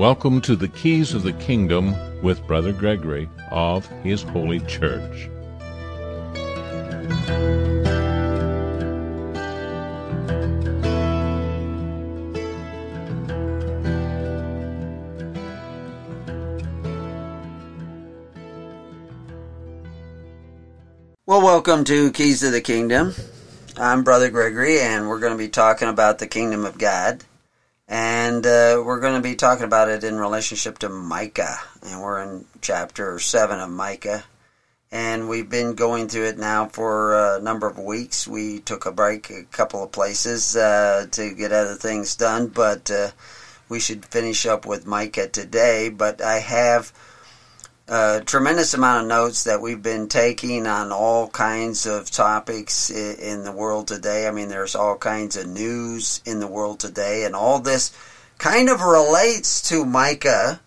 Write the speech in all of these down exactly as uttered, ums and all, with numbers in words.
Welcome to the Keys of the Kingdom with Brother Gregory of His Holy Church. Well, welcome to Keys of the Kingdom. I'm Brother Gregory, and we're going to be talking about the Kingdom of God. And uh, we're going to be talking about it in relationship to Micah. And we're in chapter seven of Micah. And we've been going through it now for a number of weeks. We took a break a couple of places uh, to get other things done. But uh, we should finish up with Micah today. But I have a tremendous amount of notes that we've been taking on all kinds of topics in the world today. I mean, there's all kinds of news in the world today, and all this kind of relates to Micah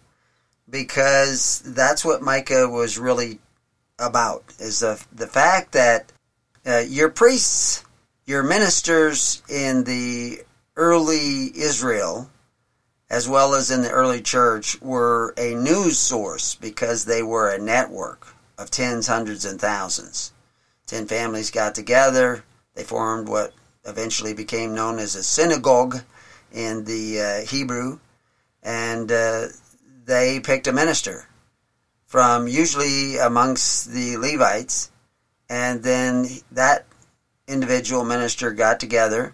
because that's what Micah was really about, is the, the fact that uh, your priests, your ministers in the early Israel, as well as in the early church, were a news source because they were a network of tens, hundreds, and thousands. Ten families got together. They formed what eventually became known as a synagogue in the uh, Hebrew, and uh, they picked a minister from usually amongst the Levites, and then that individual minister got together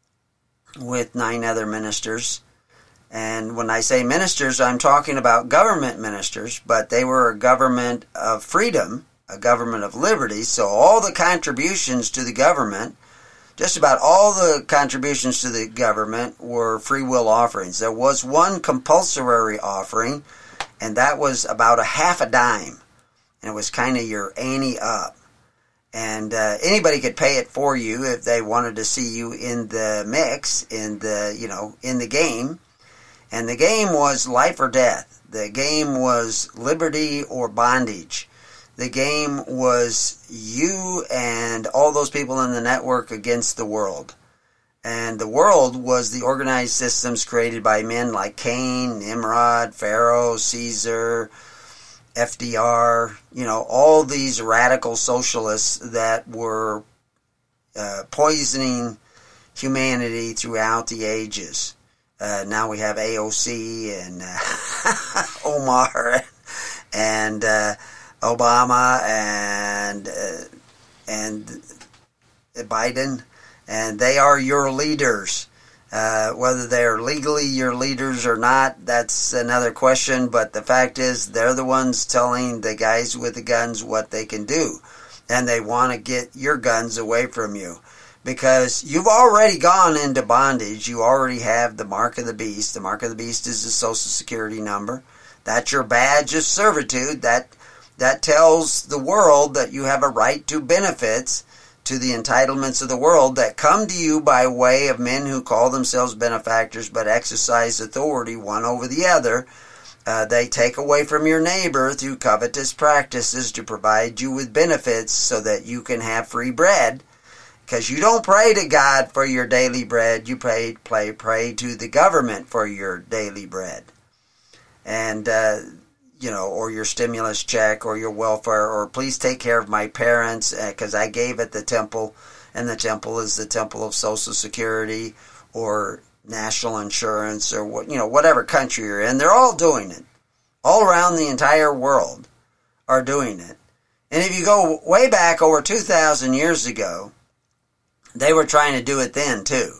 with nine other ministers. And when I say ministers, I'm talking about government ministers, but they were a government of freedom, a government of liberty. So all the contributions to the government, just about all the contributions to the government were free will offerings. There was one compulsory offering, and that was about a half a dime. And it was kind of your ante up. And uh, anybody could pay it for you if they wanted to see you in the mix, in the, you know, in the game. And the game was life or death. The game was liberty or bondage. The game was you and all those people in the network against the world. And the world was the organized systems created by men like Cain, Nimrod, Pharaoh, Caesar, F D R, you know, all these radical socialists that were uh, poisoning humanity throughout the ages. Uh, now we have A O C and uh, Omar and uh, Obama and uh, and Biden, and they are your leaders. Uh, whether they're legally your leaders or not, that's another question. But the fact is, they're the ones telling the guys with the guns what they can do, and they want to get your guns away from you. Because you've already gone into bondage. You already have the mark of the beast. The mark of the beast is the Social Security number. That's your badge of servitude. That that tells the world that you have a right to benefits, to the entitlements of the world that come to you by way of men who call themselves benefactors but exercise authority one over the other. Uh, they take away from your neighbor through covetous practices to provide you with benefits so that you can have free bread. Because you don't pray to God for your daily bread, you pray, pray, pray to the government for your daily bread. And, uh, you know, or your stimulus check or your welfare, or please take care of my parents because uh, I gave at the temple, and the temple is the temple of Social Security or national insurance or, what you know, whatever country you're in. They're all doing it. All around the entire world are doing it. And if you go way back over two thousand years ago, they were trying to do it then, too.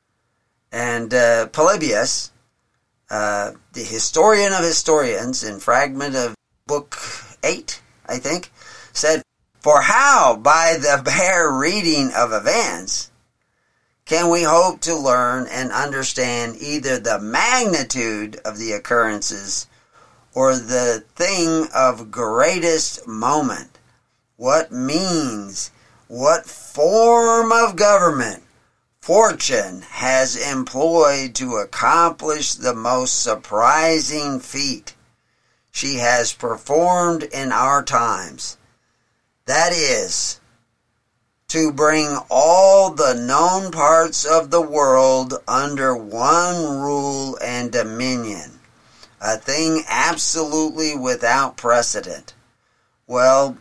And uh, Polybius, uh, the historian of historians, in fragment of book eight, I think, said, "For how, by the bare reading of events, can we hope to learn and understand either the magnitude of the occurrences or the thing of greatest moment? What means What form of government fortune has employed to accomplish the most surprising feat she has performed in our times? That is, to bring all the known parts of the world under one rule and dominion, a thing absolutely without precedent. Well,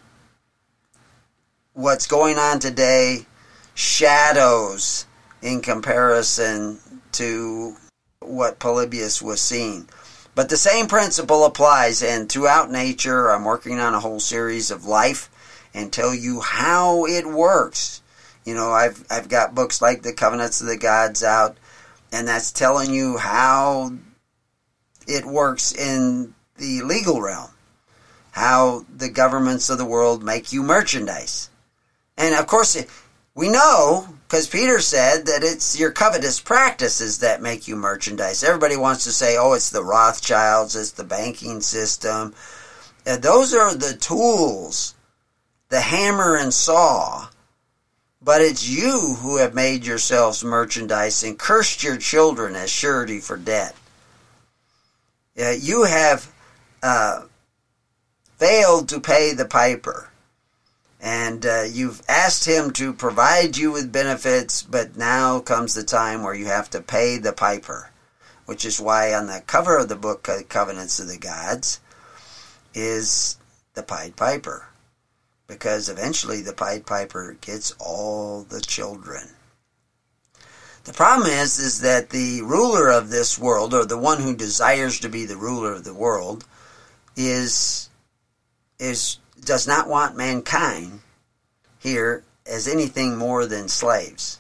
what's going on today shadows in comparison to what Polybius was seeing. But the same principle applies, and throughout nature, I'm working on a whole series of life and tell you how it works. You know, I've I've got books like The Covenants of the Gods out, and that's telling you how it works in the legal realm, how the governments of the world make you merchandise. And of course, we know, because Peter said that it's your covetous practices that make you merchandise. Everybody wants to say, oh, it's the Rothschilds, it's the banking system. Uh, those are the tools, the hammer and saw. But it's you who have made yourselves merchandise and cursed your children as surety for debt. Uh, you have uh, failed to pay the piper. And uh, you've asked him to provide you with benefits, but now comes the time where you have to pay the piper, which is why on the cover of the book, Covenants of the Gods, is the Pied Piper, because eventually the Pied Piper gets all the children. The problem is, is that the ruler of this world, or the one who desires to be the ruler of the world, is is does not want mankind here as anything more than slaves.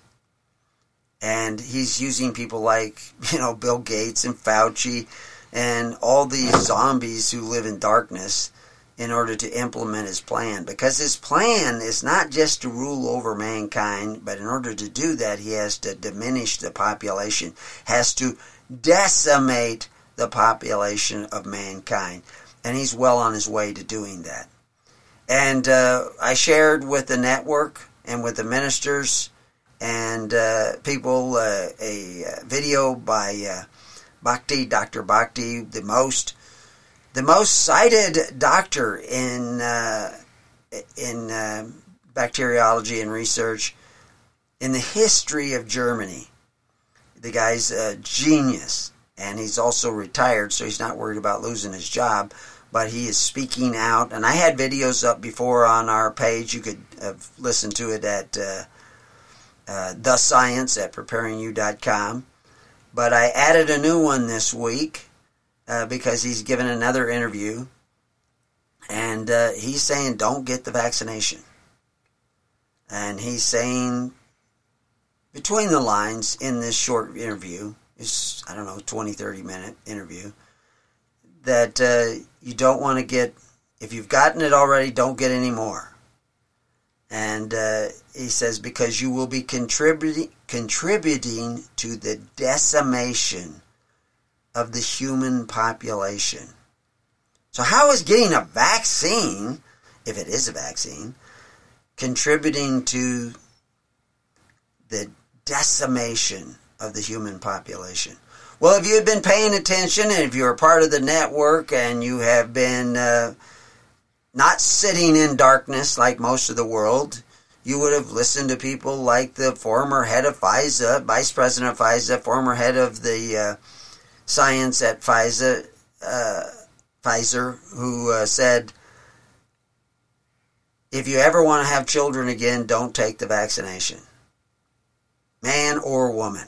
And he's using people like, you know, Bill Gates and Fauci and all these zombies who live in darkness in order to implement his plan. Because his plan is not just to rule over mankind, but in order to do that, he has to diminish the population, has to decimate the population of mankind. And he's well on his way to doing that. And uh, I shared with the network and with the ministers and uh, people uh, a video by uh, Bhakti, Doctor Bhakti, the most the most cited doctor in uh, in uh, bacteriology and research in the history of Germany. The guy's a genius, and he's also retired, so he's not worried about losing his job. But he is speaking out, and I had videos up before on our page. You could uh, listen to it at uh, uh, The Science at preparing you dot com. But I added a new one this week uh, because he's given another interview, and uh, he's saying don't get the vaccination. And he's saying, between the lines in this short interview, it's, I don't know, twenty, thirty minute interview, that uh, you don't want to get, if you've gotten it already, don't get any more. And uh, he says, because you will be contributing contributing to the decimation of the human population. So how is getting a vaccine, if it is a vaccine, contributing to the decimation of the human population? Well, if you have been paying attention, and if you're a part of the network, and you have been uh, not sitting in darkness like most of the world, you would have listened to people like the former head of Pfizer, vice president of Pfizer, former head of the uh, science at Pfizer, uh, Pfizer, who uh, said, if you ever want to have children again, don't take the vaccination, man or woman.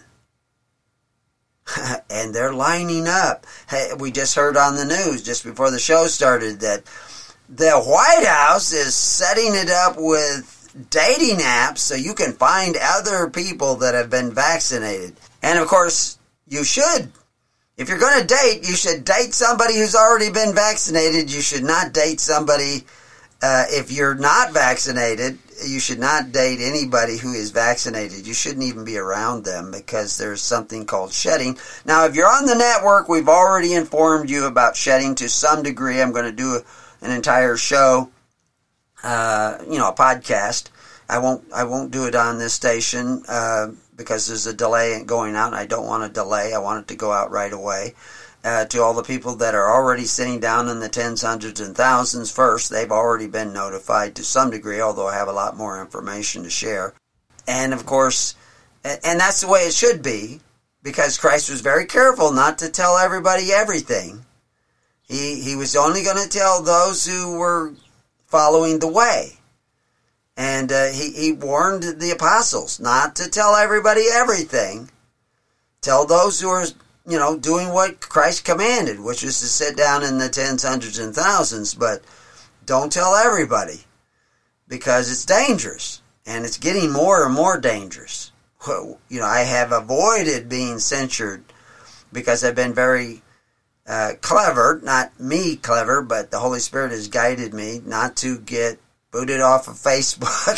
And they're lining up. Hey, we just heard on the news just before the show started that the White House is setting it up with dating apps so you can find other people that have been vaccinated. And of course, you should. If you're going to date, you should date somebody who's already been vaccinated. You should not date somebody, uh, if you're not vaccinated, you should not date anybody who is vaccinated. You shouldn't even be around them because there's something called shedding. Now, if you're on the network, we've already informed you about shedding to some degree. I'm going to do a, an entire show, uh, you know, a podcast. I won't I won't do it on this station uh, because there's a delay in going out, and I don't want to delay. I want it to go out right away. Uh, to all the people that are already sitting down in the tens, hundreds, and thousands first, they've already been notified to some degree, although I have a lot more information to share. And of course, and that's the way it should be, because Christ was very careful not to tell everybody everything. was only going to tell those who were following the way. And uh, he, he warned the apostles not to tell everybody everything. Tell those who are, you know, doing what Christ commanded, which was to sit down in the tens, hundreds, and thousands. But don't tell everybody, because it's dangerous. And it's getting more and more dangerous. You know, I have avoided being censured because I've been very uh, clever, not me clever, but the Holy Spirit has guided me not to get booted off of Facebook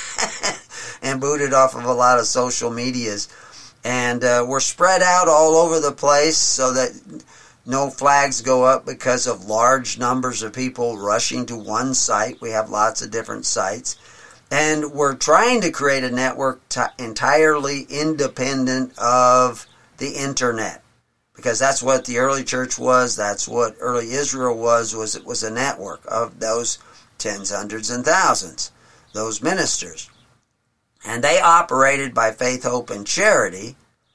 and booted off of a lot of social medias. And uh, we're spread out all over the place so that no flags go up because of large numbers of people rushing to one site. We have lots of different sites. And we're trying to create a network t- entirely independent of the internet, because that's what the early church was. That's what early Israel was. Was it was a network of those tens, hundreds, and thousands, those ministers, and they operated by faith, hope, and charity,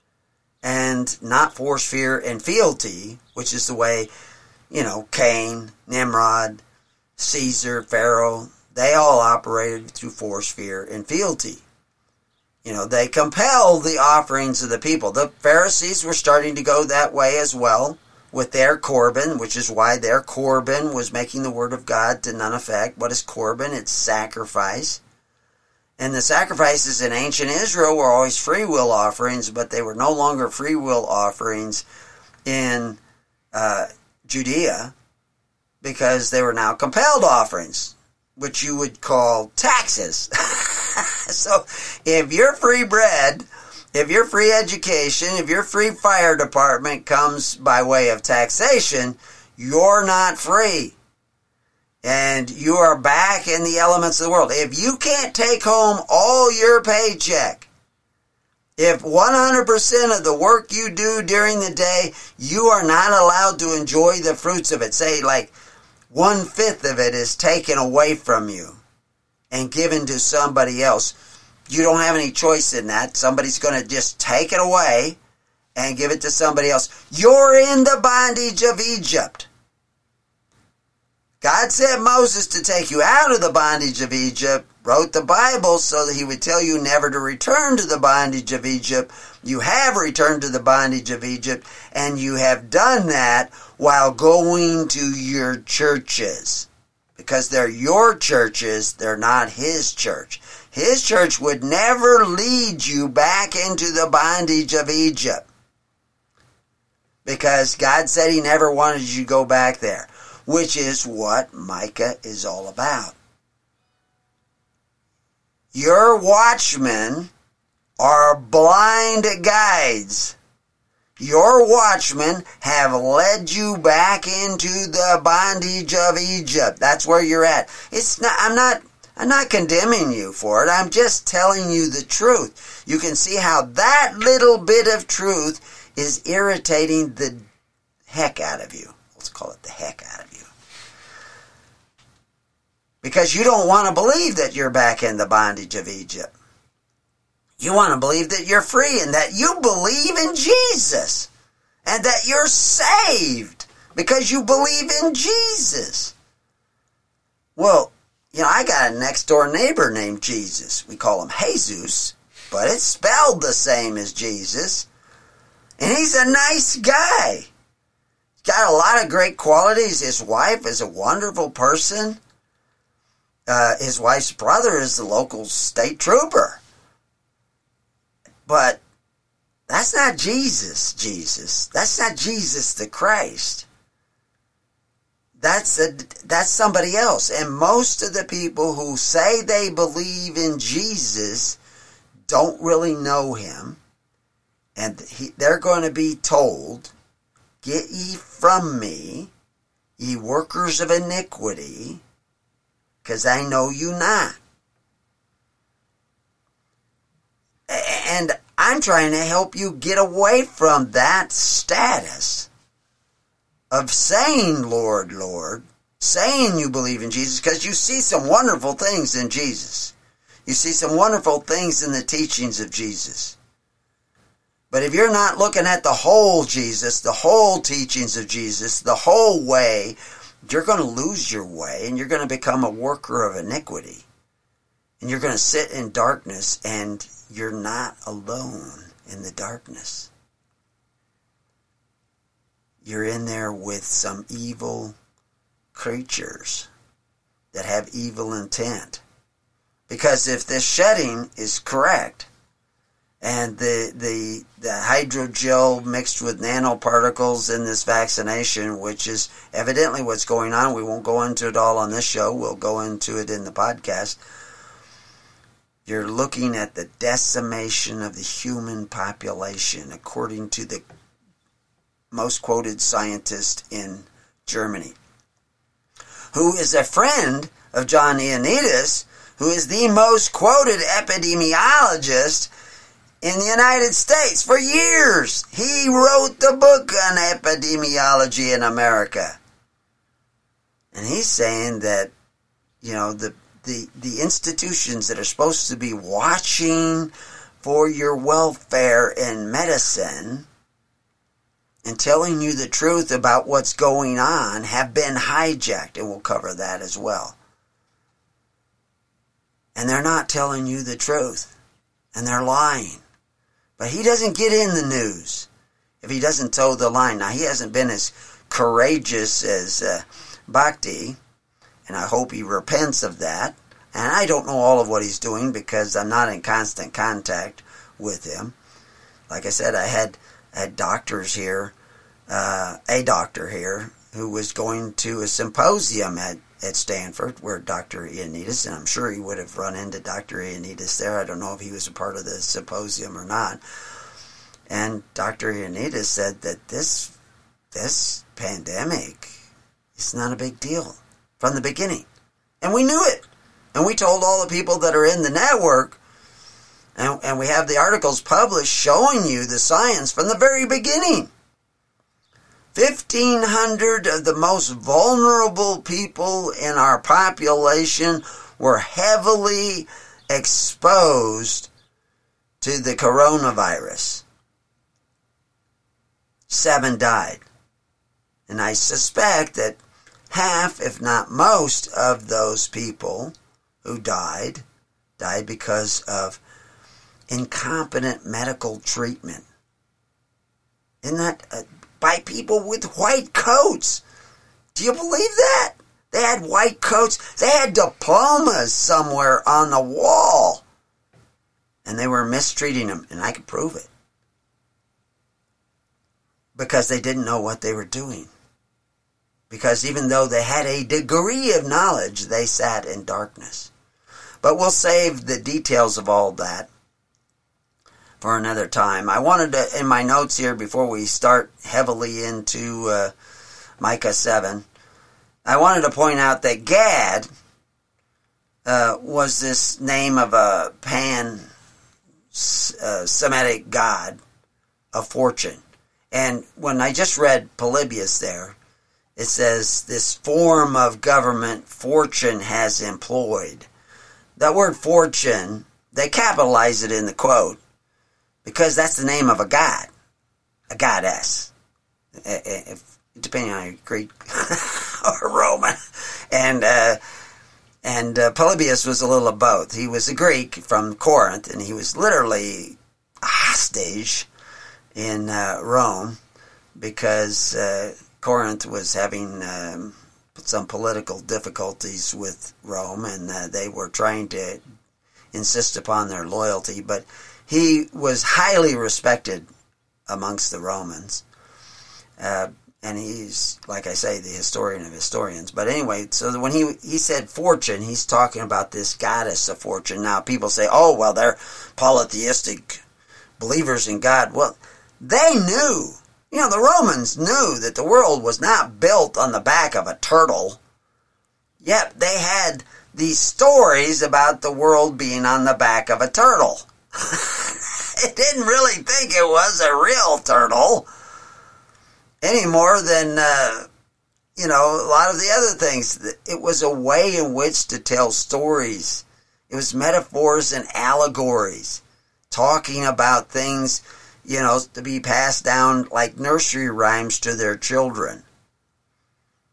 and not force, fear, and fealty, which is the way, you know, Cain, Nimrod, Caesar, Pharaoh. They all operated through force, fear, and fealty. You know, they compelled the offerings of the people. The Pharisees were starting to go that way as well with their Corban, which is why their Corban was making the word of God to none effect. What is Corban? It's sacrifice. And the sacrifices in ancient Israel were always free will offerings, but they were no longer free will offerings in uh, Judea, because they were now compelled offerings, which you would call taxes. So if your free bread, if your free education, if your free fire department comes by way of taxation, you're not free. And you are back in the elements of the world. If you can't take home all your paycheck, if one hundred percent of the work you do during the day, you are not allowed to enjoy the fruits of it, say like one-fifth of it is taken away from you and given to somebody else, you don't have any choice in that. Somebody's going to just take it away and give it to somebody else. You're in the bondage of Egypt. God sent Moses to take you out of the bondage of Egypt, wrote the Bible so that he would tell you never to return to the bondage of Egypt. You have returned to the bondage of Egypt, and you have done that while going to your churches. Because they're your churches, they're not his church. His church would never lead you back into the bondage of Egypt, because God said he never wanted you to go back there, which is what Micah is all about. Your watchmen are blind guides. Your watchmen have led you back into the bondage of Egypt. That's where you're at. It's not, I'm not, I'm not condemning you for it. I'm just telling you the truth. You can see how that little bit of truth is irritating the heck out of you. Let's call it the heck out of you. Because you don't want to believe that you're back in the bondage of Egypt. You want to believe that you're free and that you believe in Jesus and that you're saved because you believe in Jesus. Well, you know, I got a next door neighbor named Jesus. We call him Jesus, but it's spelled the same as Jesus. And he's a nice guy. He's got a lot of great qualities. His wife is a wonderful person. Uh, his wife's brother is the local state trooper. But that's not Jesus, Jesus. That's not Jesus the Christ. That's a, that's somebody else. And most of the people who say they believe in Jesus don't really know him. And he, they're going to be told, "Get ye from me, ye workers of iniquity, because I know you not." And I'm trying to help you get away from that status of saying, "Lord, Lord," saying you believe in Jesus, because you see some wonderful things in Jesus. You see some wonderful things in the teachings of Jesus. But if you're not looking at the whole Jesus, the whole teachings of Jesus, the whole way, you're going to lose your way, and you're going to become a worker of iniquity. And you're going to sit in darkness, and you're not alone in the darkness. You're in there with some evil creatures that have evil intent. Because if this shedding is correct, and the, the, the hydrogel mixed with nanoparticles in this vaccination, which is evidently what's going on, we won't go into it all on this show, we'll go into it in the podcast. You're looking at the decimation of the human population, according to the most quoted scientist in Germany, who is a friend of John Ioannidis, who is the most quoted epidemiologist in the United States for years. He wrote the book on epidemiology in America. And he's saying that, you know, the, the, the institutions that are supposed to be watching for your welfare in medicine and telling you the truth about what's going on have been hijacked, and we'll cover that as well. And they're not telling you the truth, and they're lying. But he doesn't get in the news if he doesn't toe the line. Now, he hasn't been as courageous as uh, Bhakti, and I hope he repents of that. And I don't know all of what he's doing because I'm not in constant contact with him. Like I said, I had, I had doctors here, uh, a doctor here, who was going to a symposium at, at Stanford where Doctor Ioannidis, and I'm sure he would have run into Doctor Ioannidis there. I don't know if he was a part of the symposium or not. And Doctor Ioannidis said that this this pandemic is not a big deal from the beginning. And we knew it. And we told all the people that are in the network, and, and we have the articles published showing you the science from the very beginning. fifteen hundred of the most vulnerable people in our population were heavily exposed to the coronavirus. Seven died. And I suspect that half, if not most, of those people who died, died because of incompetent medical treatment. Isn't that... Uh, by people with white coats. Do you believe that? They had white coats. They had diplomas somewhere on the wall. And they were mistreating them. And I can prove it. Because they didn't know what they were doing. Because even though they had a degree of knowledge, they sat in darkness. But we'll save the details of all that for another time. I wanted to, in my notes here, before we start heavily into uh, Micah seven, I wanted to point out that Gad uh, was this name of a pan-Semitic god of fortune. And when I just read Polybius there, it says, this form of government fortune has employed. That word fortune, they capitalize it in the quote, because that's the name of a god, a goddess, if, depending on Greek or Roman. And uh, and uh, Polybius was a little of both. He was a Greek from Corinth, and he was literally a hostage in uh, Rome because uh, Corinth was having um, some political difficulties with Rome, and uh, they were trying to insist upon their loyalty, but he was highly respected amongst the Romans. Uh, and he's, like I say, the historian of historians. But anyway, so when he he said fortune, he's talking about this goddess of fortune. Now, people say, oh, well, they're polytheistic believers in God. Well, they knew. You know, the Romans knew that the world was not built on the back of a turtle. Yet they had these stories about the world being on the back of a turtle. It didn't really think it was a real turtle any more than, uh, you know, a lot of the other things. It was a way in which to tell stories. It was metaphors and allegories, talking about things, you know, to be passed down like nursery rhymes to their children.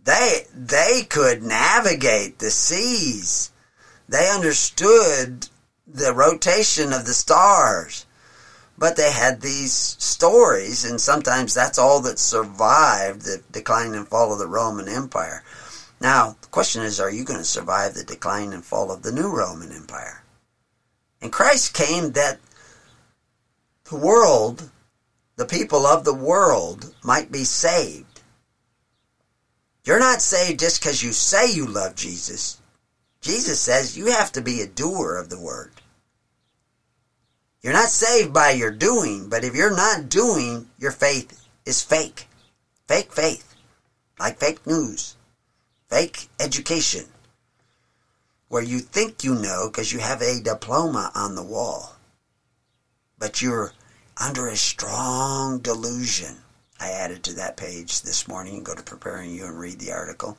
They, they could navigate the seas. They understood the rotation of the stars. But they had these stories, and sometimes that's all that survived the decline and fall of the Roman Empire. Now, the question is, are you going to survive the decline and fall of the new Roman Empire? And Christ came that the world, the people of the world, might be saved. You're not saved just because you say you love Jesus. Jesus says you have to be a doer of the word. You're not saved by your doing, but if you're not doing, your faith is fake. Fake faith. Like fake news. Fake education. Where you think you know because you have a diploma on the wall. But you're under a strong delusion. I added to that page this morning. Go to Preparing You and read the article.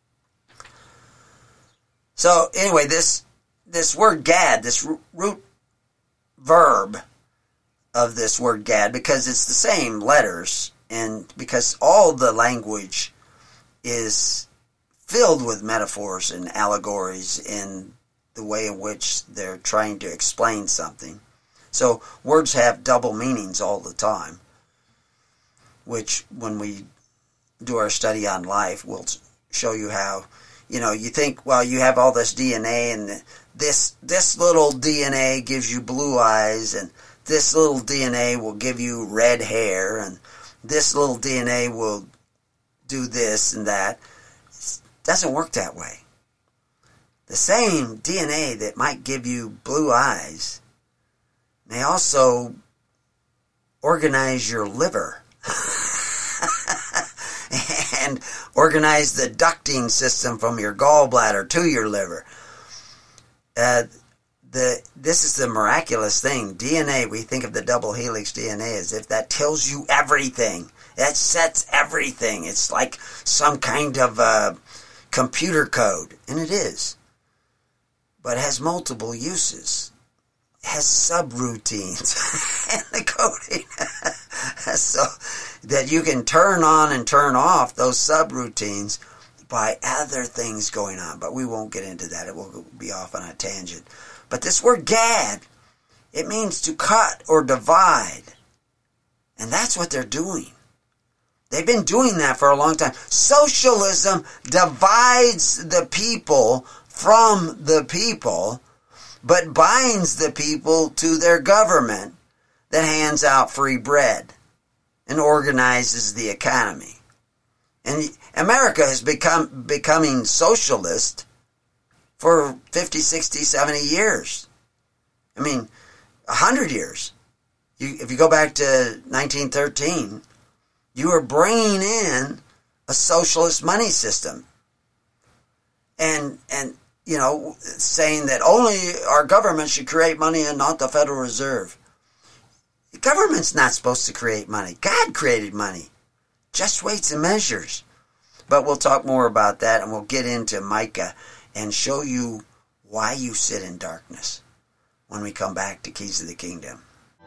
So anyway, this this word Gad, this root verb of this word Gad, because it's the same letters, and because all the language is filled with metaphors and allegories in the way in which they're trying to explain something. So words have double meanings all the time, which when we do our study on life, we'll show you how, you know, you think, well, you have all this D N A, and this this little D N A gives you blue eyes, and this little D N A will give you red hair, and this little D N A will do this and that. It doesn't work that way. The same D N A that might give you blue eyes may also organize your liver and organize the ducting system from your gallbladder to your liver. Uh, the this is the miraculous thing. D N A, we think of the double helix D N A as if that tells you everything. That sets everything. It's like some kind of uh, computer code, and it is. But it has multiple uses. It has subroutines in the coding. So that you can turn on and turn off those subroutines by other things going on. But we won't get into that. It will be off on a tangent. But this word Gad, it means to cut or divide. And that's what they're doing. They've been doing that for a long time. Socialism divides the people from the people, but binds the people to their government that hands out free bread and organizes the economy. And America has become becoming socialist for fifty, sixty, seventy years. I mean, one hundred years. You, if you go back to nineteen thirteen, you are bringing in a socialist money system. And, and you know, saying that only our government should create money and not the Federal Reserve. The government's not supposed to create money. God created money. Just weights and measures. But we'll talk more about that, and we'll get into Micah and show you why you sit in darkness when we come back to Keys of the Kingdom.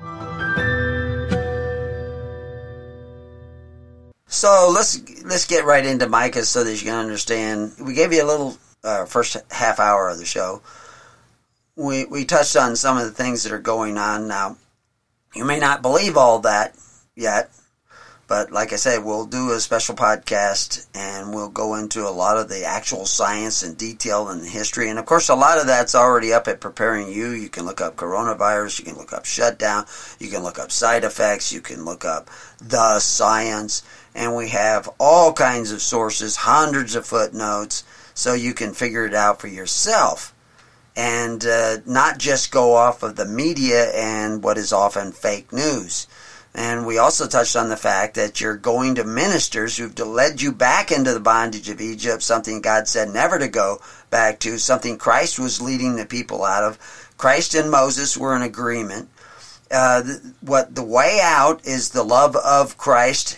So let's let's get right into Micah so that you can understand. We gave you a little uh, first half hour of the show. We we touched on some of the things that are going on now. You may not believe all that yet, but like I said, we'll do a special podcast and we'll go into a lot of the actual science and detail and history. And of course, a lot of that's already up at Preparing You. You can look up coronavirus, you can look up shutdown, you can look up side effects, you can look up the science. And we have all kinds of sources, hundreds of footnotes, so you can figure it out for yourself. And uh, not just go off of the media and what is often fake news. And we also touched on the fact that you're going to ministers who've led you back into the bondage of Egypt, something God said never to go back to, something Christ was leading the people out of. Christ and Moses were in agreement. Uh, what the way out is the love of Christ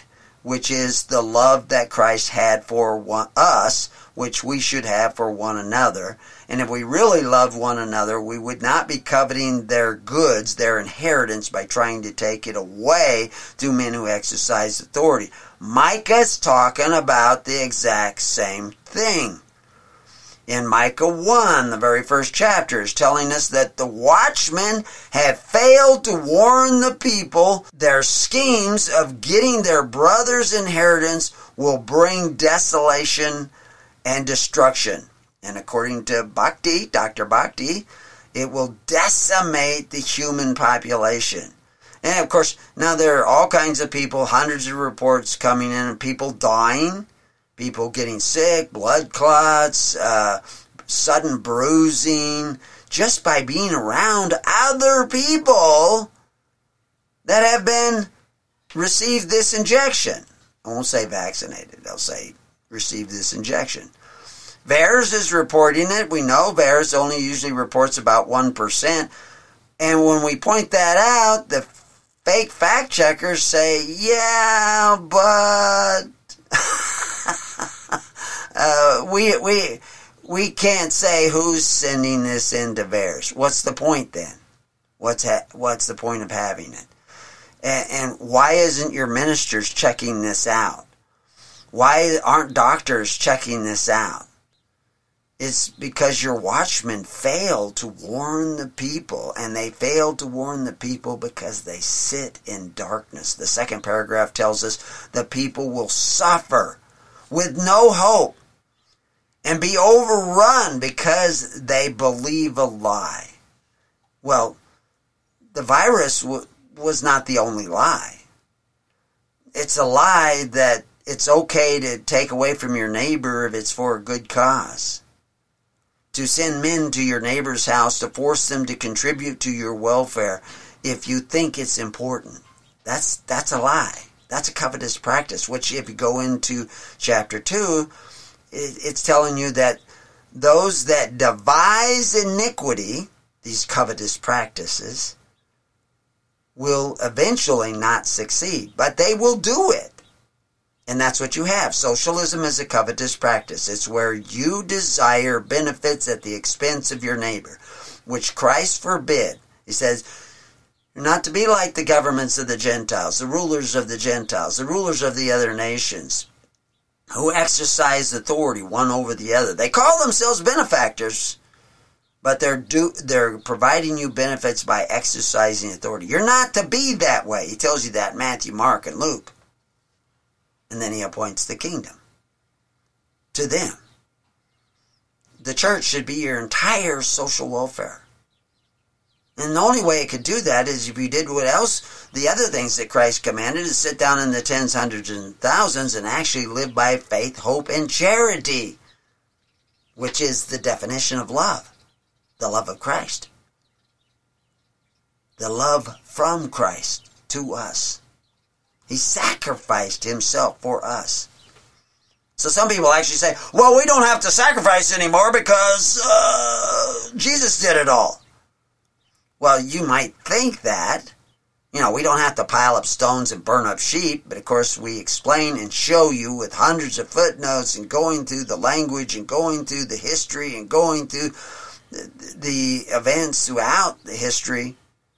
which is the love that Christ had for one, us, which we should have for one another. And if we really loved one another, we would not be coveting their goods, their inheritance, by trying to take it away through men who exercise authority. Micah's talking about the exact same thing. In Micah one, the very first chapter, is telling us that the watchmen have failed to warn the people. Their schemes of getting their brother's inheritance will bring desolation and destruction. And according to Bhakti, Doctor Bhakti, it will decimate the human population. And of course, now there are all kinds of people, hundreds of reports coming in, of people dying, people getting sick, blood clots, uh, sudden bruising, just by being around other people that have been received this injection. I won't say vaccinated, I'll say received this injection. VAERS is reporting it. We know VAERS only usually reports about one percent. And when we point that out, the fake fact checkers say, yeah, but uh, we we we can't say who's sending this into VAERS. What's the point then? What's ha- what's the point of having it? And, and why isn't your ministers checking this out? Why aren't doctors checking this out? It's because your watchmen failed to warn the people, and they failed to warn the people because they sit in darkness. The second paragraph tells us the people will suffer with no hope and be overrun because they believe a lie. Well, the virus w- was not the only lie. It's a lie that it's okay to take away from your neighbor if it's for a good cause. To send men to your neighbor's house to force them to contribute to your welfare if you think it's important. That's that's a lie. That's a covetous practice, which if you go into chapter two, it, it's telling you that those that devise iniquity, these covetous practices, will eventually not succeed, but they will do it. And that's what you have. Socialism is a covetous practice. It's where you desire benefits at the expense of your neighbor, which Christ forbid. He says, you're not to be like the governments of the Gentiles, the rulers of the Gentiles, the rulers of the other nations, who exercise authority one over the other. They call themselves benefactors, but they're do, they're providing you benefits by exercising authority. You're not to be that way. He tells you that in Matthew, Mark, and Luke. And then he appoints the kingdom to them. The church should be your entire social welfare. And the only way it could do that is if you did what else, the other things that Christ commanded, is sit down in the tens, hundreds, and thousands and actually live by faith, hope, and charity, which is the definition of love, the love of Christ. The love from Christ to us. He sacrificed himself for us. So some people actually say, well, we don't have to sacrifice anymore because uh, Jesus did it all. Well, you might think that. You know, we don't have to pile up stones and burn up sheep, but of course we explain and show you with hundreds of footnotes and going through the language and going through the history and going through the, the events throughout the history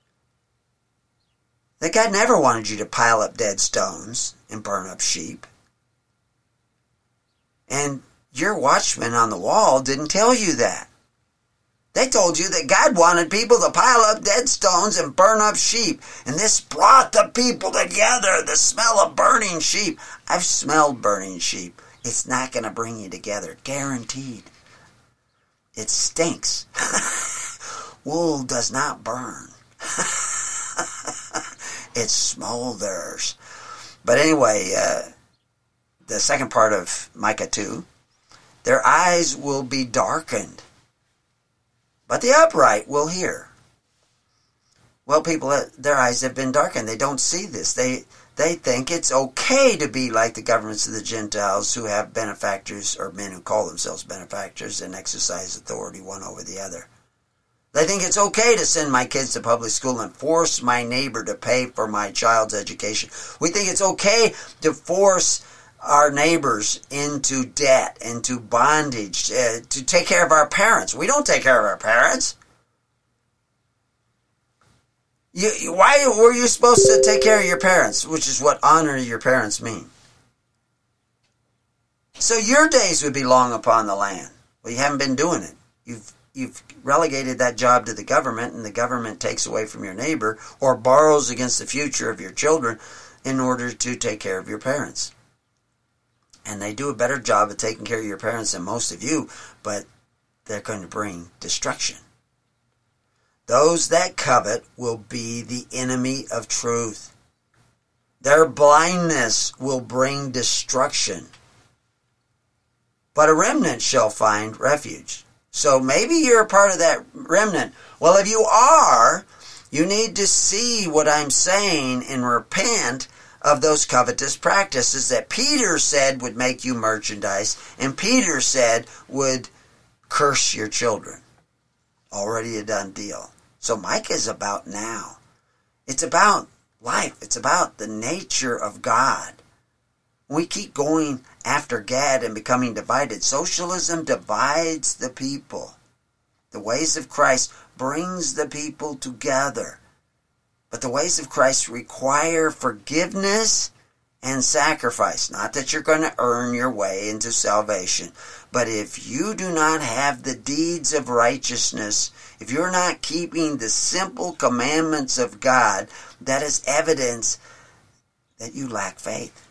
that God never wanted you to pile up dead stones and burn up sheep. And your watchman on the wall didn't tell you that. They told you that God wanted people to pile up dead stones and burn up sheep. And this brought the people together, the smell of burning sheep. I've smelled burning sheep. It's not going to bring you together, guaranteed. It stinks. Wool does not burn. It smolders. But anyway, uh, the second part of Micah two, their eyes will be darkened, but the upright will hear. Well, people, their eyes have been darkened. They don't see this. They they think it's okay to be like the governments of the Gentiles who have benefactors, or men who call themselves benefactors and exercise authority one over the other. They think it's okay to send my kids to public school and force my neighbor to pay for my child's education. We think it's okay to force our neighbors into debt, into bondage, uh, to take care of our parents. We don't take care of our parents. You, why were you supposed to take care of your parents, which is what honor your parents mean? So your days would be long upon the land. Well, you haven't been doing it. You've You've relegated that job to the government, and the government takes away from your neighbor or borrows against the future of your children in order to take care of your parents. And they do a better job of taking care of your parents than most of you, but they're going to bring destruction. Those that covet will be the enemy of truth. Their blindness will bring destruction. But a remnant shall find refuge. So maybe you're a part of that remnant. Well, if you are, you need to see what I'm saying and repent of those covetous practices that Peter said would make you merchandise, and Peter said would curse your children. Already a done deal. So Micah is about now. It's about life. It's about the nature of God. We keep going after Gad and becoming divided. Socialism divides the people. The ways of Christ brings the people together. But the ways of Christ require forgiveness and sacrifice. Not that you're going to earn your way into salvation. But if you do not have the deeds of righteousness, if you're not keeping the simple commandments of God, that is evidence that you lack faith.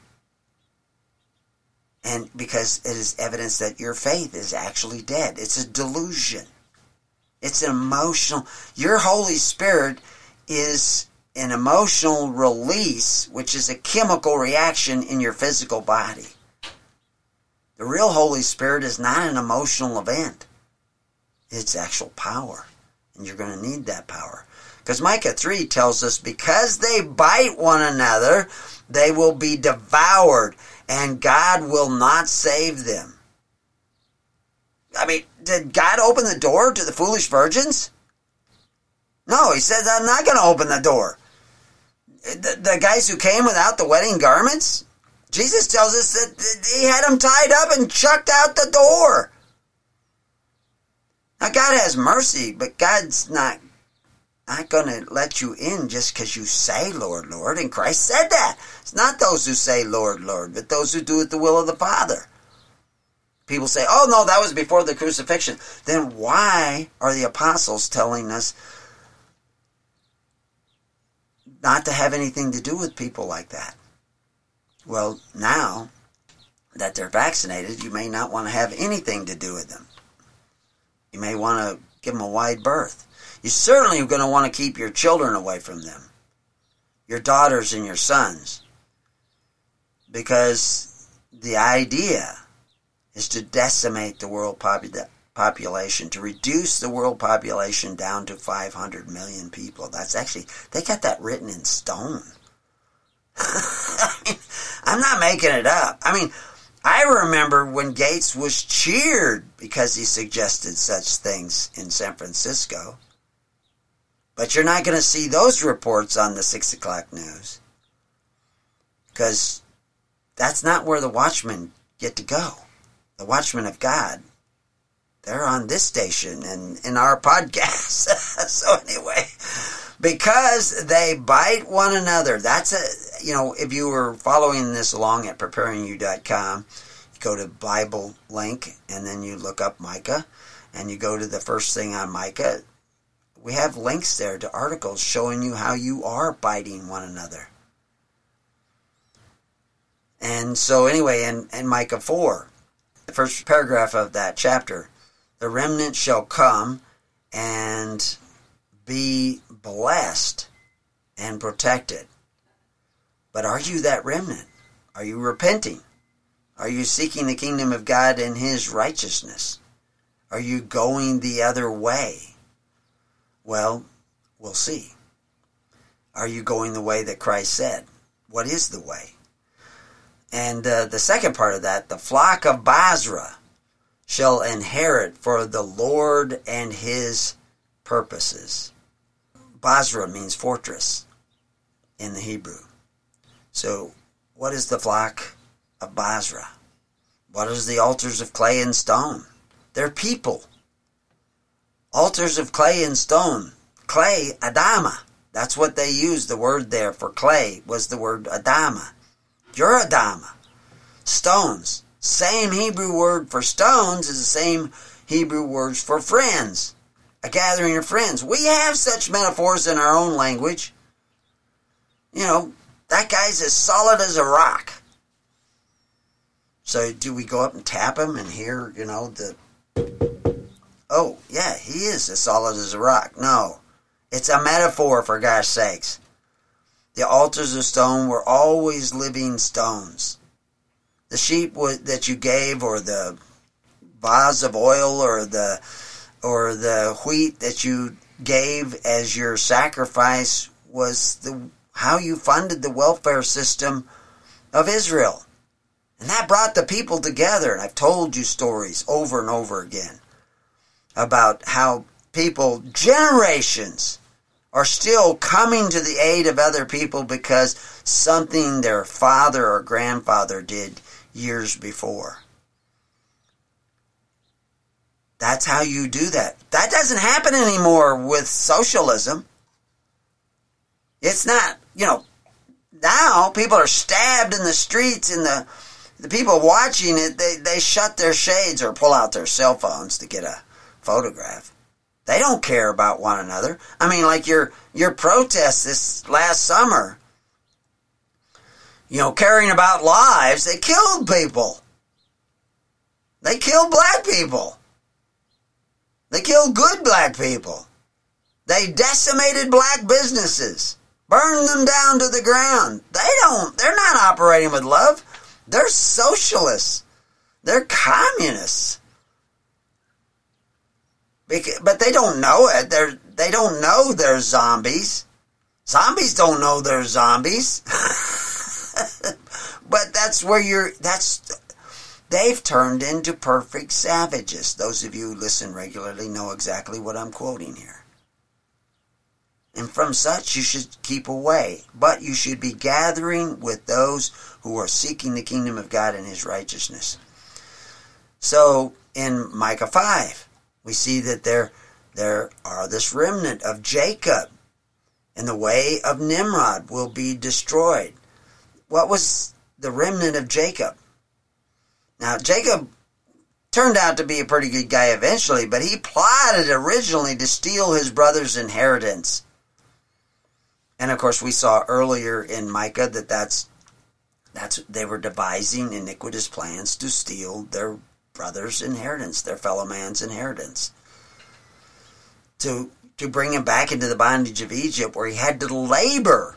And because it is evidence that your faith is actually dead. It's a delusion. It's an emotional. Your Holy Spirit is an emotional release, which is a chemical reaction in your physical body. The real Holy Spirit is not an emotional event. It's actual power. And you're going to need that power. Because Micah three tells us, because they bite one another, they will be devoured, and God will not save them. I mean, did God open the door to the foolish virgins? No, he said, I'm not going to open the door. The, the guys who came without the wedding garments, Jesus tells us that he had them tied up and chucked out the door. Now, God has mercy, but God's not not going to let you in just because you say, Lord, Lord. And Christ said that. It's not those who say, Lord, Lord, but those who do it the will of the Father. People say, oh, no, that was before the crucifixion. Then why are the apostles telling us not to have anything to do with people like that? Well, now that they're vaccinated, you may not want to have anything to do with them. You may want to give them a wide berth. You certainly are going to want to keep your children away from them, your daughters and your sons, because the idea is to decimate the world popu- population, to reduce the world population down to five hundred million people. That's actually, they got that written in stone. I mean, I'm not making it up. I mean, I remember when Gates was cheered because he suggested such things in San Francisco. But you're not going to see those reports on the six o'clock news. Because that's not where the watchmen get to go. The watchmen of God, they're on this station and in our podcast. So anyway, because they bite one another. That's a, you know, if you were following this along at preparing you dot com, you go to Bible link and then you look up Micah and you go to the first thing on Micah. We have links there to articles showing you how you are biting one another. And so anyway, in, in Micah four, the first paragraph of that chapter, the remnant shall come and be blessed and protected. But are you that remnant? Are you repenting? Are you seeking the kingdom of God and his righteousness? Are you going the other way? Well, we'll see. Are you going the way that Christ said? What is the way? And uh, the second part of that, the flock of Basra shall inherit for the Lord and his purposes. Basra means fortress in the Hebrew. So, what is the flock of Basra? What is the altars of clay and stone? They're people. Altars of clay and stone. Clay, Adama. That's what they used. The word there for clay was the word Adama. You're Adama. Stones. Same Hebrew word for stones is the same Hebrew words for friends. A gathering of friends. We have such metaphors in our own language. You know, that guy's as solid as a rock. So do we go up and tap him and hear, you know, the... Oh, yeah, he is as solid as a rock. No, it's a metaphor, for gosh sakes. The altars of stone were always living stones. The sheep that you gave, or the vase of oil, or the or the wheat that you gave as your sacrifice, was the how you funded the welfare system of Israel. And that brought the people together. And I've told you stories over and over again about how people, generations, are still coming to the aid of other people because something their father or grandfather did years before. That's how you do that. That doesn't happen anymore with socialism. It's not, you know, now people are stabbed in the streets, and the the people watching it, they, they shut their shades or pull out their cell phones to get a photograph. They don't care about one another. I mean, like your your protests this last summer, you know, caring about lives, they killed people. They killed black people. They killed good black people. They decimated black businesses, burned them down to the ground. They don't, they're not operating with love. They're socialists. They're communists. But they don't know it. They're, they don't know they're zombies. Zombies don't know they're zombies. But that's where you're, that's, they've turned into perfect savages. Those of you who listen regularly know exactly what I'm quoting here. And from such you should keep away. But you should be gathering with those who are seeking the kingdom of God and His righteousness. So, in Micah five, we see that there, there are this remnant of Jacob, and the way of Nimrod will be destroyed. What was the remnant of Jacob? Now, Jacob turned out to be a pretty good guy eventually, but he plotted originally to steal his brother's inheritance. And of course, we saw earlier in Micah that that's, that's they were devising iniquitous plans to steal their brother's inheritance, their fellow man's inheritance. To, to bring him back into the bondage of Egypt, where he had to labor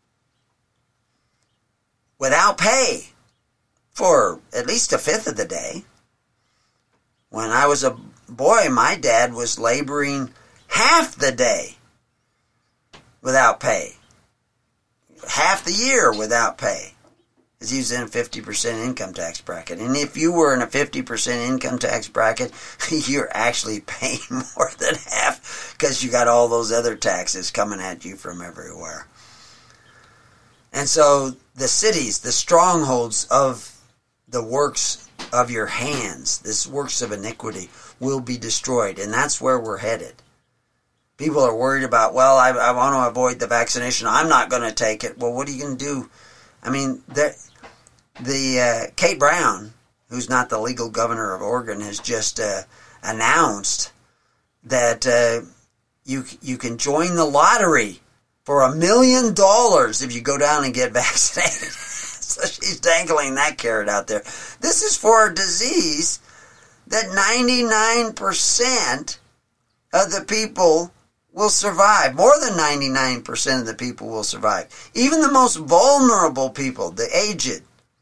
without pay for at least a fifth of the day. When I was a boy, my dad was laboring half the day without pay. Half the year without pay. Because he was in a fifty percent income tax bracket. And if you were in a fifty percent income tax bracket, you're actually paying more than half, because you got all those other taxes coming at you from everywhere. And so the cities, the strongholds of the works of your hands, this works of iniquity, will be destroyed. And that's where we're headed. People are worried about, well, I, I want to avoid the vaccination. I'm not going to take it. Well, what are you going to do? I mean, the, the uh, Kate Brown, who's not the legal governor of Oregon, has just uh, announced that uh, you you can join the lottery for a million dollars if you go down and get vaccinated. So she's dangling that carrot out there. This is for a disease that ninety-nine percent of the people will survive. More than ninety-nine percent of the people will survive. Even the most vulnerable people, the aged,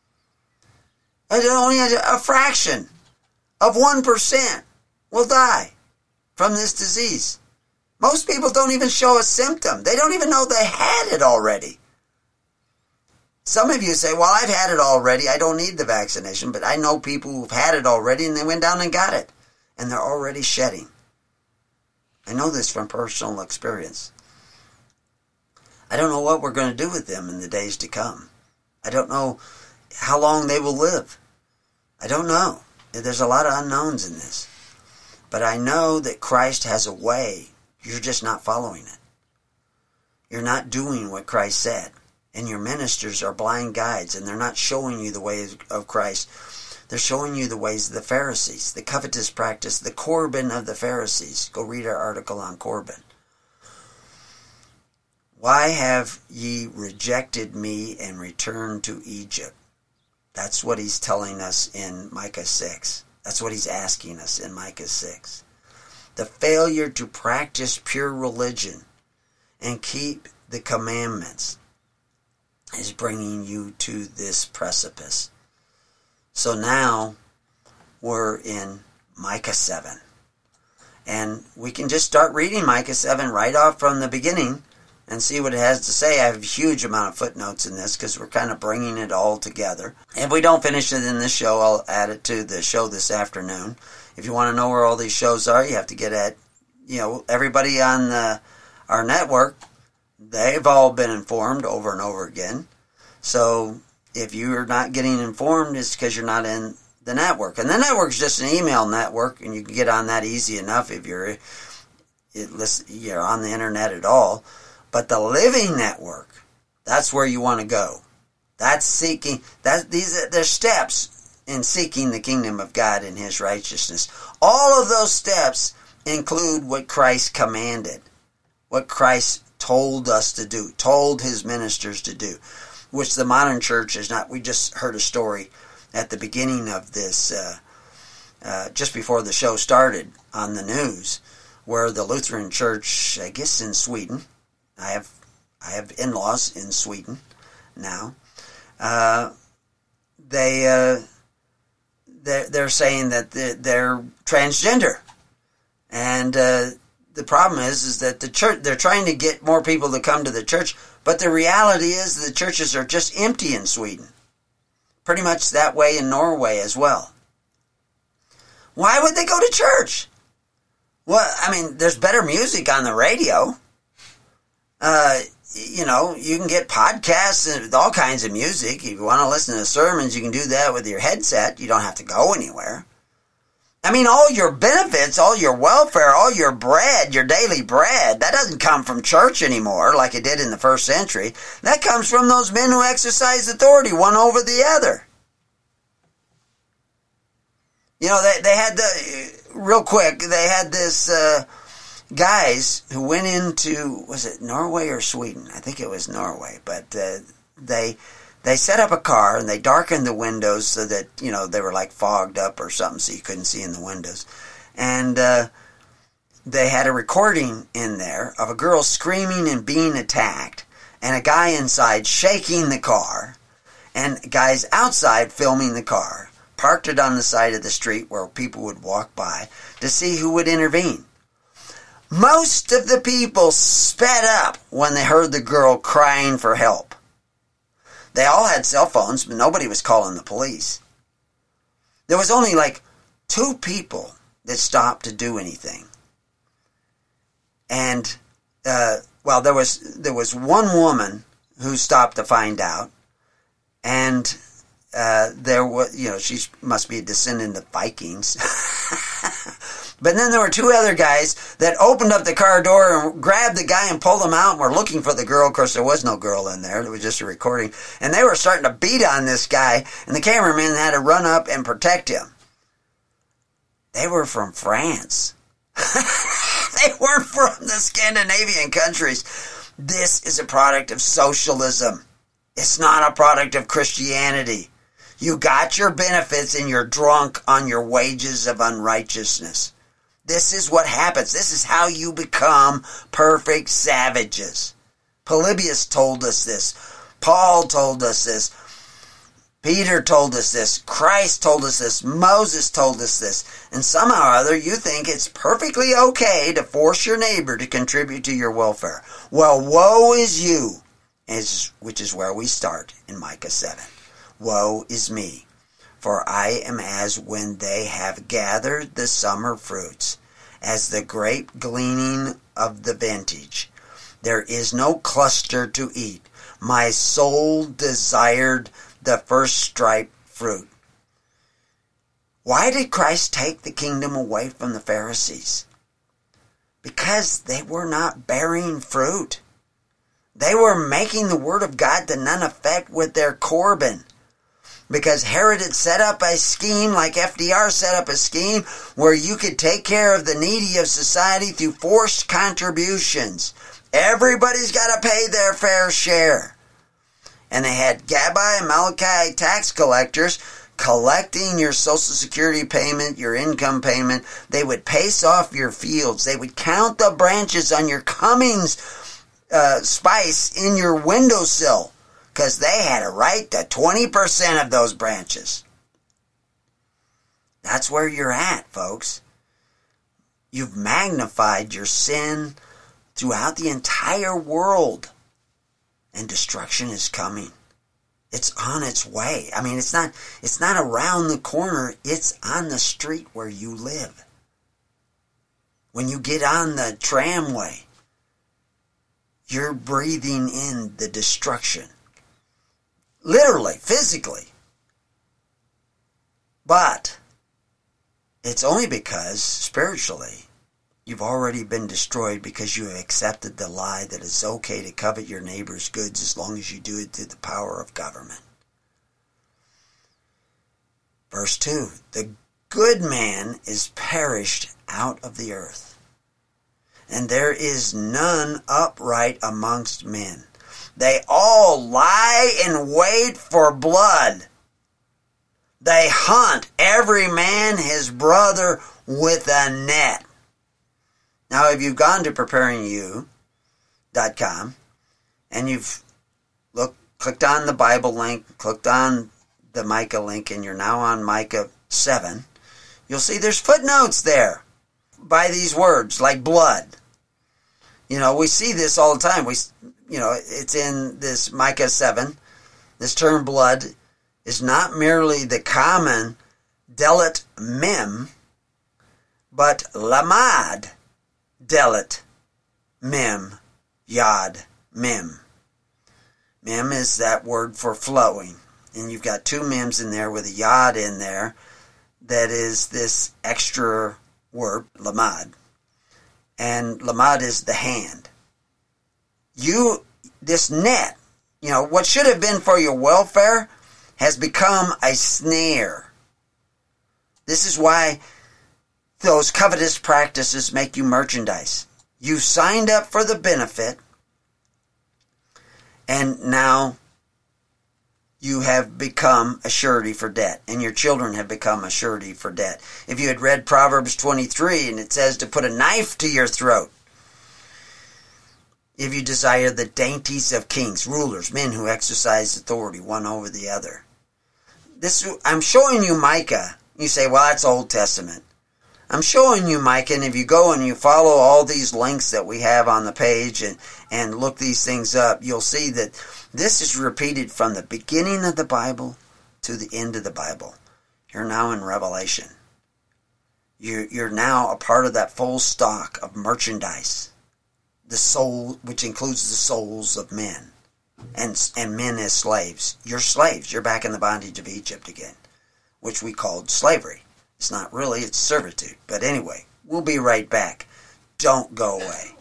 only a fraction of one percent will die from this disease. Most people don't even show a symptom. They don't even know they had it already. Some of you say, well, I've had it already. I don't need the vaccination. But I know people who've had it already and they went down and got it. And they're already shedding. I know this from personal experience. I don't know what we're going to do with them in the days to come. I don't know how long they will live. I don't know. There's a lot of unknowns in this. But I know that Christ has a way. You're just not following it. You're not doing what Christ said. And your ministers are blind guides, and they're not showing you the ways of Christ. They're showing you the ways of the Pharisees, the covetous practice, the Corban of the Pharisees. Go read our article on Corban. Why have ye rejected me and returned to Egypt? That's what he's telling us in Micah six. That's what he's asking us in Micah six. The failure to practice pure religion and keep the commandments is bringing you to this precipice. So now we're in Micah seven. And we can just start reading Micah seven right off from the beginning and see what it has to say. I have a huge amount of footnotes in this because we're kind of bringing it all together. If we don't finish it in this show, I'll add it to the show this afternoon. If you want to know where all these shows are, you have to get at, you know, everybody on the, our network. They've all been informed over and over again. So if you're not getting informed, it's because you're not in the network. And the network's just an email network, and you can get on that easy enough if you're, it, you're on the internet at all. But the living network, that's where you want to go. That's seeking, that these are the steps in seeking the kingdom of God and his righteousness. All of those steps include what Christ commanded, what Christ told us to do, told his ministers to do, which the modern church is not. We just heard a story at the beginning of this, uh, uh, just before the show started on the news, where the Lutheran Church, I guess in Sweden, I have I have in-laws in Sweden now, uh, they, uh, they're, they're saying that they're, they're transgender. And uh, the problem is, is that the church, they're trying to get more people to come to the church, but the reality is the churches are just empty in Sweden. Pretty much that way in Norway as well. Why would they go to church? Well, I mean, there's better music on the radio. Uh, you know, you can get podcasts and all kinds of music. If you want to listen to sermons, you can do that with your headset. You don't have to go anywhere. I mean, all your benefits, all your welfare, all your bread, your daily bread, that doesn't come from church anymore like it did in the first century. That comes from those men who exercise authority one over the other. You know, they, they had the, real quick, they had this uh, guys who went into, was it Norway or Sweden? I think it was Norway, but uh, they... They set up a car, and they darkened the windows so that, you know, they were like fogged up or something so you couldn't see in the windows. And uh, they had a recording in there of a girl screaming and being attacked, and a guy inside shaking the car, and guys outside filming the car, parked it on the side of the street where people would walk by to see who would intervene. Most of the people sped up when they heard the girl crying for help. They all had cell phones, but nobody was calling the police. There was only like two people that stopped to do anything. And, uh, well, there was there was one woman who stopped to find out. And uh, there was, you know, she must be a descendant of Vikings. But then there were two other guys that opened up the car door and grabbed the guy and pulled him out and were looking for the girl. Of course, there was no girl in there. It was just a recording. And they were starting to beat on this guy, and the cameraman had to run up and protect him. They were from France. They weren't from the Scandinavian countries. This is a product of socialism. It's not a product of Christianity. You got your benefits and you're drunk on your wages of unrighteousness. This is what happens. This is how you become perfect savages. Polybius told us this. Paul told us this. Peter told us this. Christ told us this. Moses told us this. And somehow or other you think it's perfectly okay to force your neighbor to contribute to your welfare. Well, woe is you, is, which is where we start in Micah seven. Woe is me, for I am as when they have gathered the summer fruits, as the grape gleaning of the vintage. There is no cluster to eat. My soul desired the first stripe fruit. Why did Christ take the kingdom away from the Pharisees? Because they were not bearing fruit. They were making the word of God to none effect with their Corban. Because Herod had set up a scheme, like F D R set up a scheme, where you could take care of the needy of society through forced contributions. Everybody's got to pay their fair share. And they had Gabbai and Malachi tax collectors collecting your Social Security payment, your income payment. They would pace off your fields. They would count the branches on your Cummings uh, spice in your windowsill, because they had a right to twenty percent of those branches. That's where you're at, folks. You've magnified your sin throughout the entire world, and destruction is coming. It's on its way. I mean, it's not, it's not around the corner. It's on the street where you live. When you get on the tramway, you're breathing in the destruction. Literally, physically. But it's only because, spiritually, you've already been destroyed, because you have accepted the lie that it's okay to covet your neighbor's goods as long as you do it through the power of government. Verse two, the good man is perished out of the earth, and there is none upright amongst men. They all lie in wait for blood. They hunt every man his brother with a net. Now, if you've gone to preparing you dot com and you've looked, clicked on the Bible link, clicked on the Micah link, and you're now on Micah seven, you'll see there's footnotes there by these words like blood. You know, we see this all the time. We, you know, it's in this Micah seven. This term blood is not merely the common delit mem, but lamad delit mem yod mem. Mem is that word for flowing. And you've got two mems in there with a yod in there. That is this extra word, lamad. And lamad is the hand. You, this net, you know, what should have been for your welfare has become a snare. This is why those covetous practices make you merchandise. You signed up for the benefit, and now you have become a surety for debt, and your children have become a surety for debt. If you had read Proverbs twenty-three, and it says to put a knife to your throat, if you desire the dainties of kings, rulers, men who exercise authority one over the other. This, I'm showing you Micah. You say, well, that's Old Testament. I'm showing you Micah, and if you go and you follow all these links that we have on the page and, and look these things up, you'll see that this is repeated from the beginning of the Bible to the end of the Bible. You're now in Revelation. You're, you're now a part of that full stock of merchandise, the soul, which includes the souls of men, and, and men as slaves. You're slaves. You're back in the bondage of Egypt again, which we called slavery. It's not really, it's servitude. But anyway, we'll be right back. Don't go away.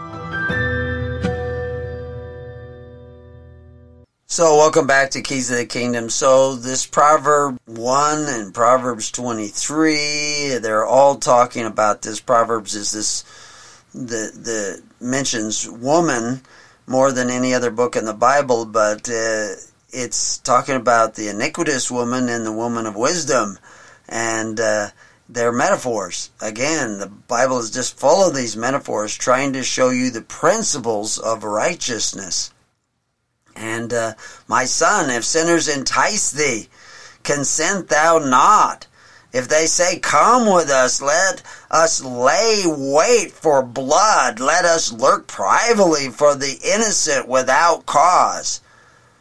So, welcome back to Keys of the Kingdom. So, this Proverb one and Proverbs twenty-three, they're all talking about this. Proverbs is this, the, the mentions woman more than any other book in the Bible, but uh, it's talking about the iniquitous woman and the woman of wisdom. And uh, they're metaphors. Again, the Bible is just full of these metaphors trying to show you the principles of righteousness. And, uh, my son, if sinners entice thee, consent thou not. If they say, come with us, let us lay wait for blood. Let us lurk privately for the innocent without cause.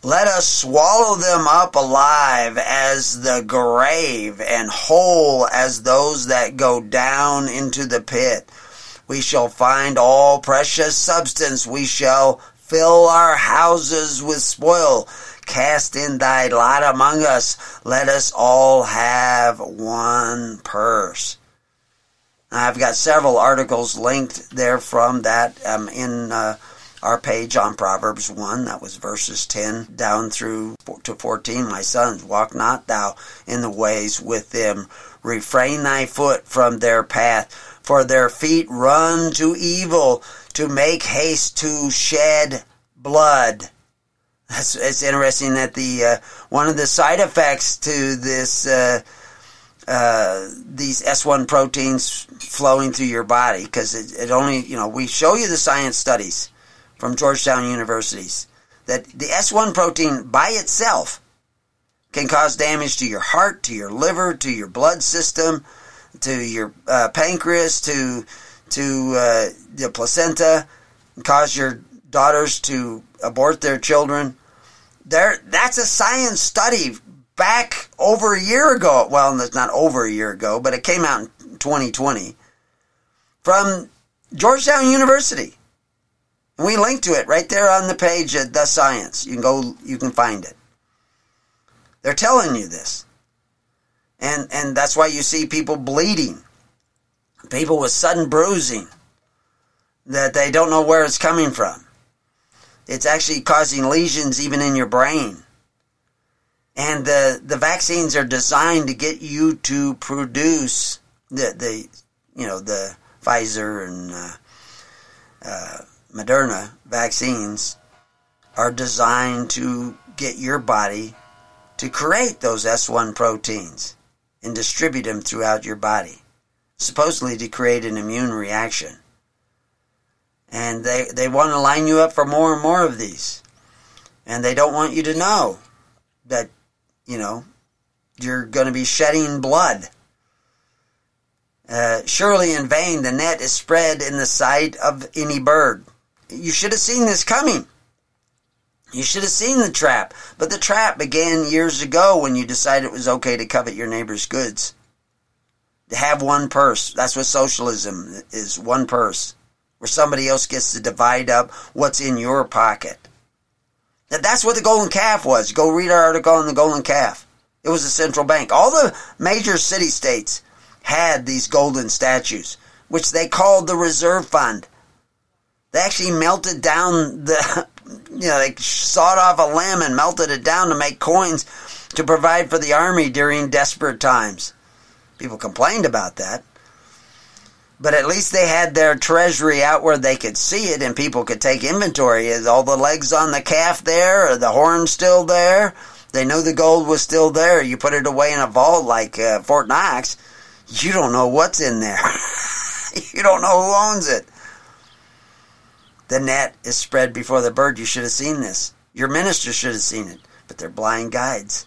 Let us swallow them up alive as the grave, and whole as those that go down into the pit. We shall find all precious substance. We shall fill our houses with spoil. Cast in thy lot among us. Let us all have one purse. I've got several articles linked there from that um, in uh, our page on Proverbs one. That was verses ten down through to fourteen. My sons, walk not thou in the ways with them. Refrain thy foot from their path. For their feet run to evil, to make haste to shed blood. That's, it's interesting that the uh, one of the side effects to this uh, uh, these S one proteins flowing through your body, because it, it only, you know, we show you the science studies from Georgetown universities that the S one protein by itself can cause damage to your heart, to your liver, to your blood system, to your uh, pancreas, to to uh, the placenta, and cause your daughters to abort their children. There, that's a science study back over a year ago. Well, it's not over a year ago, but it came out in twenty twenty from Georgetown University. And we link to it right there on the page at The Science. You can go, you can find it. They're telling you this. And and that's why you see people bleeding, people with sudden bruising, that they don't know where it's coming from. It's actually causing lesions even in your brain. And the, the vaccines are designed to get you to produce the, the you know, the Pfizer and uh, uh, Moderna vaccines are designed to get your body to create those S one proteins and distribute them throughout your body, supposedly to create an immune reaction. And they, they want to line you up for more and more of these. And they don't want you to know that, you know, you're going to be shedding blood. Uh, surely in vain the net is spread in the sight of any bird. You should have seen this coming. You should have seen the trap. But the trap began years ago when you decided it was okay to covet your neighbor's goods. To have one purse. That's what socialism is, one purse. Where somebody else gets to divide up what's in your pocket. That's what the golden calf was. Go read our article on the golden calf. It was a central bank. All the major city-states had these golden statues, which they called the Reserve Fund. They actually melted down the, you know, they sawed off a limb and melted it down to make coins to provide for the army during desperate times. People complained about that. But at least they had their treasury out where they could see it and people could take inventory. Is all the legs on the calf there? Are the horns still there? They knew the gold was still there. You put it away in a vault like uh, Fort Knox, you don't know what's in there. You don't know who owns it. The net is spread before the bird. You should have seen this. Your minister should have seen it. But they're blind guides.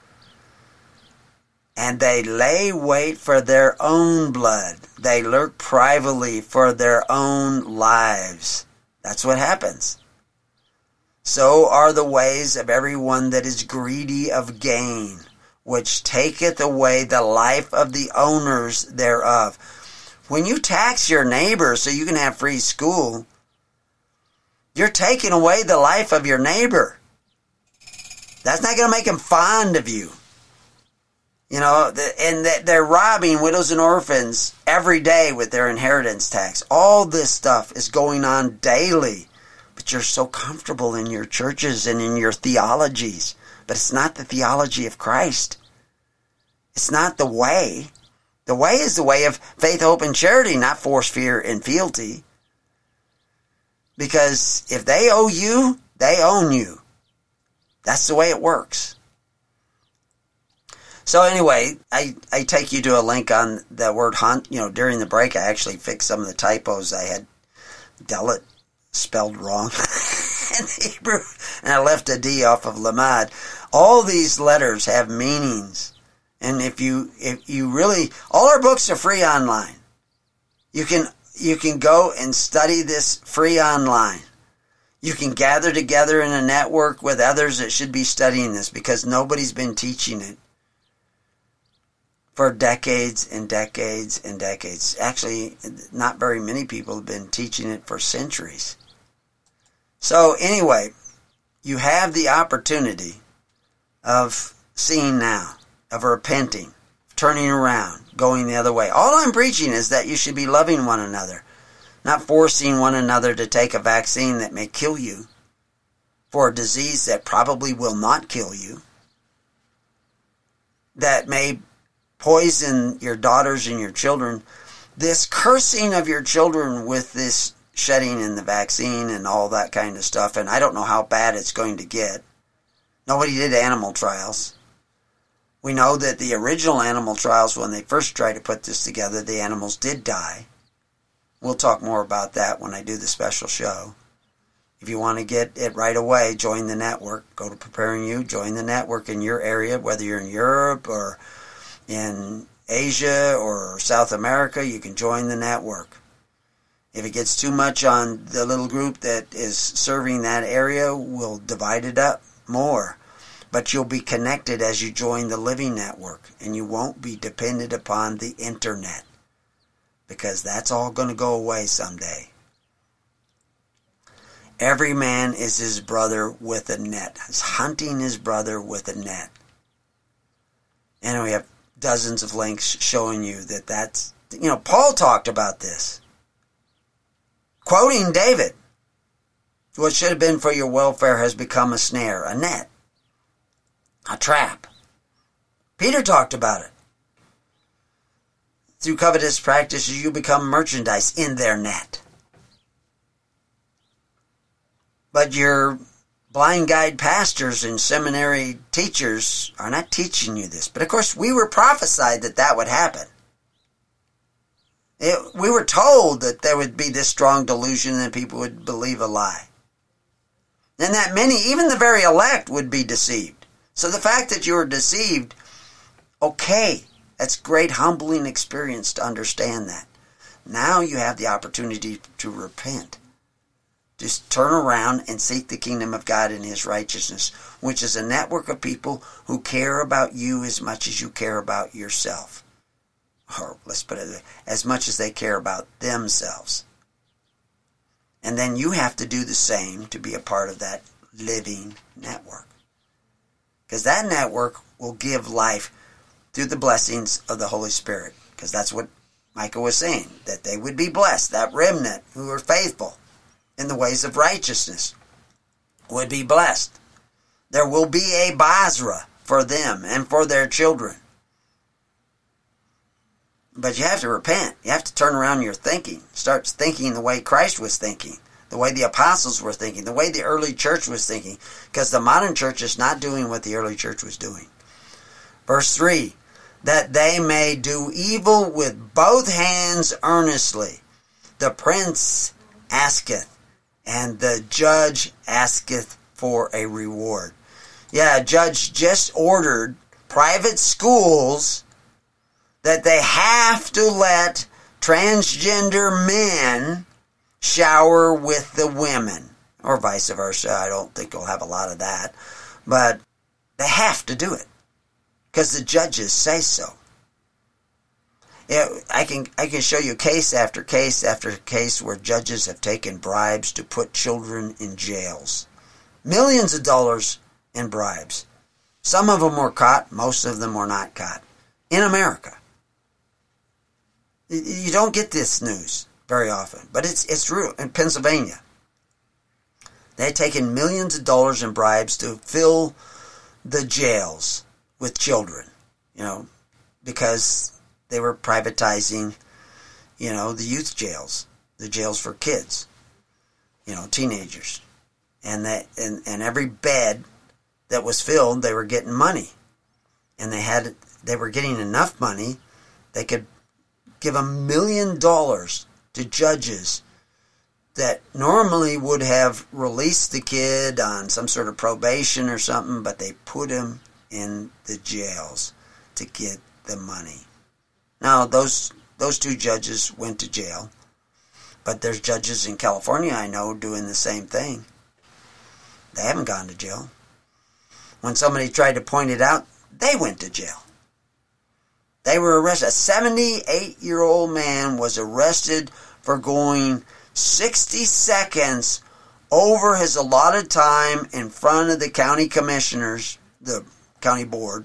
And they lay wait for their own blood. They lurk privately for their own lives. That's what happens. So are the ways of everyone that is greedy of gain, which taketh away the life of the owners thereof. When you tax your neighbor so you can have free school, you're taking away the life of your neighbor. That's not going to make him fond of you. You know, and they're robbing widows and orphans every day with their inheritance tax. All this stuff is going on daily. But you're so comfortable in your churches and in your theologies. But it's not the theology of Christ. It's not the way. The way is the way of faith, hope, and charity, not force, fear, and fealty. Because if they owe you, they own you. That's the way it works. So anyway, I, I take you to a link on the word hunt. You know, during the break, I actually fixed some of the typos. I had Delit spelled wrong in Hebrew, and I left a D off of Lamad. All these letters have meanings. And if you if you really, all our books are free online. You can you can go and study this free online. You can gather together in a network with others that should be studying this, because nobody's been teaching it for decades and decades and decades. Actually, not very many people have been teaching it for centuries. So anyway, you have the opportunity of seeing now, of repenting, turning around, going the other way. All I'm preaching is that you should be loving one another, not forcing one another to take a vaccine that may kill you for a disease that probably will not kill you, that may poison your daughters and your children. This cursing of your children with this shedding in the vaccine and all that kind of stuff, and I don't know how bad it's going to get. Nobody did animal trials. We know that the original animal trials, when they first tried to put this together, the animals did die. We'll talk more about that when I do the special show. If you want to get it right away, join the network. Go to Preparing You, join the network in your area, whether you're in Europe or in Asia or South America, you can join the network. If it gets too much on the little group that is serving that area, we'll divide it up more. But you'll be connected as you join the Living Network, and you won't be dependent upon the internet, because that's all going to go away someday. Every man is his brother with a net. He's hunting his brother with a net. And we have dozens of links showing you that that's, you know, Paul talked about this. Quoting David, what should have been for your welfare has become a snare, a net, a trap. Peter talked about it. Through covetous practices, you become merchandise in their net. But your blind guide pastors and seminary teachers are not teaching you this. But of course, we were prophesied that that would happen. It, we were told that there would be this strong delusion and people would believe a lie. And that many, even the very elect, would be deceived. So the fact that you were deceived, okay, that's great humbling experience to understand that. Now you have the opportunity to repent. Just turn around and seek the kingdom of God and His righteousness, which is a network of people who care about you as much as you care about yourself. Or let's put it as much as they care about themselves. And then you have to do the same to be a part of that living network. Because that network will give life through the blessings of the Holy Spirit. Because that's what Micah was saying, that they would be blessed. That remnant who are faithful in the ways of righteousness would be blessed. There will be a Basra for them and for their children. But you have to repent. You have to turn around your thinking. Start thinking the way Christ was thinking, the way the apostles were thinking, the way the early church was thinking, because the modern church is not doing what the early church was doing. Verse three, that they may do evil with both hands earnestly. The prince asketh, and the judge asketh for a reward. Yeah, a judge just ordered private schools that they have to let transgender men shower with the women, or vice versa. I don't think we'll have a lot of that, but they have to do it because the judges say so. Yeah, I can I can show you case after case after case where judges have taken bribes to put children in jails, millions of dollars in bribes. Some of them were caught, most of them were not caught in America. You don't get this news very often, but it's it's real. In Pennsylvania, they've taken millions of dollars in bribes to fill the jails with children, you know, because they were privatizing, you know, the youth jails, the jails for kids, you know, teenagers. And that and, and every bed that was filled, they were getting money. And they had they were getting enough money, they could give a million dollars to judges that normally would have released the kid on some sort of probation or something, but they put him in the jails to get the money. Now, those those two judges went to jail, but there's judges in California I know doing the same thing. They haven't gone to jail. When somebody tried to point it out, they went to jail. They were arrested. A seventy-eight-year-old man was arrested for going sixty seconds over his allotted time in front of the county commissioners, the county board.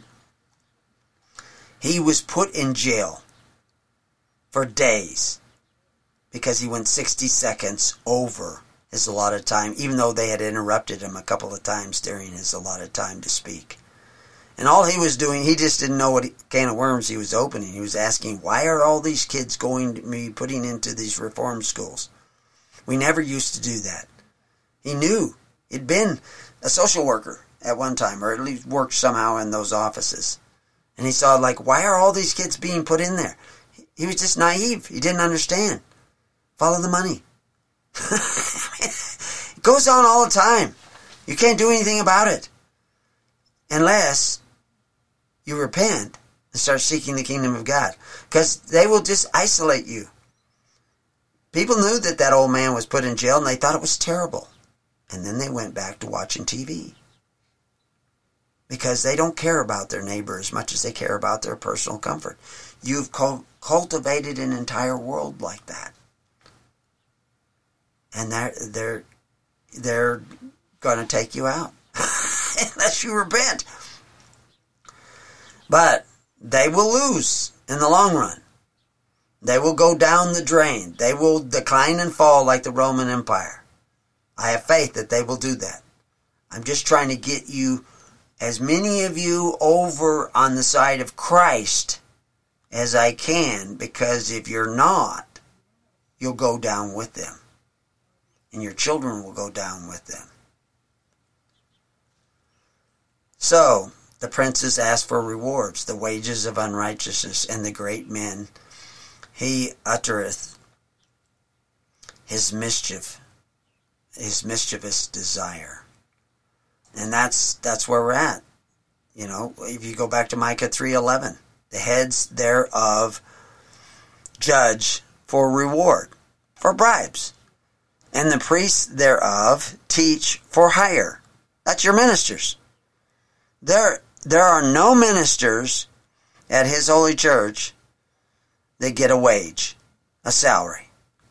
He was put in jail for days because he went sixty seconds over his allotted time, even though they had interrupted him a couple of times during his allotted time to speak. And all he was doing, he just didn't know what can of worms he was opening. He was asking, why are all these kids going to be putting into these reform schools? We never used to do that. He knew. He'd been a social worker at one time, or at least worked somehow in those offices. And he saw, like, why are all these kids being put in there? He was just naive. He didn't understand. Follow the money. It goes on all the time. You can't do anything about it unless you repent and start seeking the kingdom of God, because they will just isolate you. People knew that that old man was put in jail, and they thought it was terrible. And then they went back to watching T V, because they don't care about their neighbor as much as they care about their personal comfort. You've cultivated an entire world like that. And they're, they're, they're going to take you out unless you repent. But they will lose in the long run. They will go down the drain. They will decline and fall like the Roman Empire. I have faith that they will do that. I'm just trying to get you, as many of you, over on the side of Christ as I can, because if you're not, you'll go down with them. And your children will go down with them. So, the princes asked for rewards, the wages of unrighteousness, and the great men. He uttereth his mischief, his mischievous desire. And that's that's where we're at. You know, if you go back to Micah three eleven, the heads thereof judge for reward, for bribes. And the priests thereof teach for hire. That's your ministers. There, there are no ministers at his holy church that get a wage, a salary.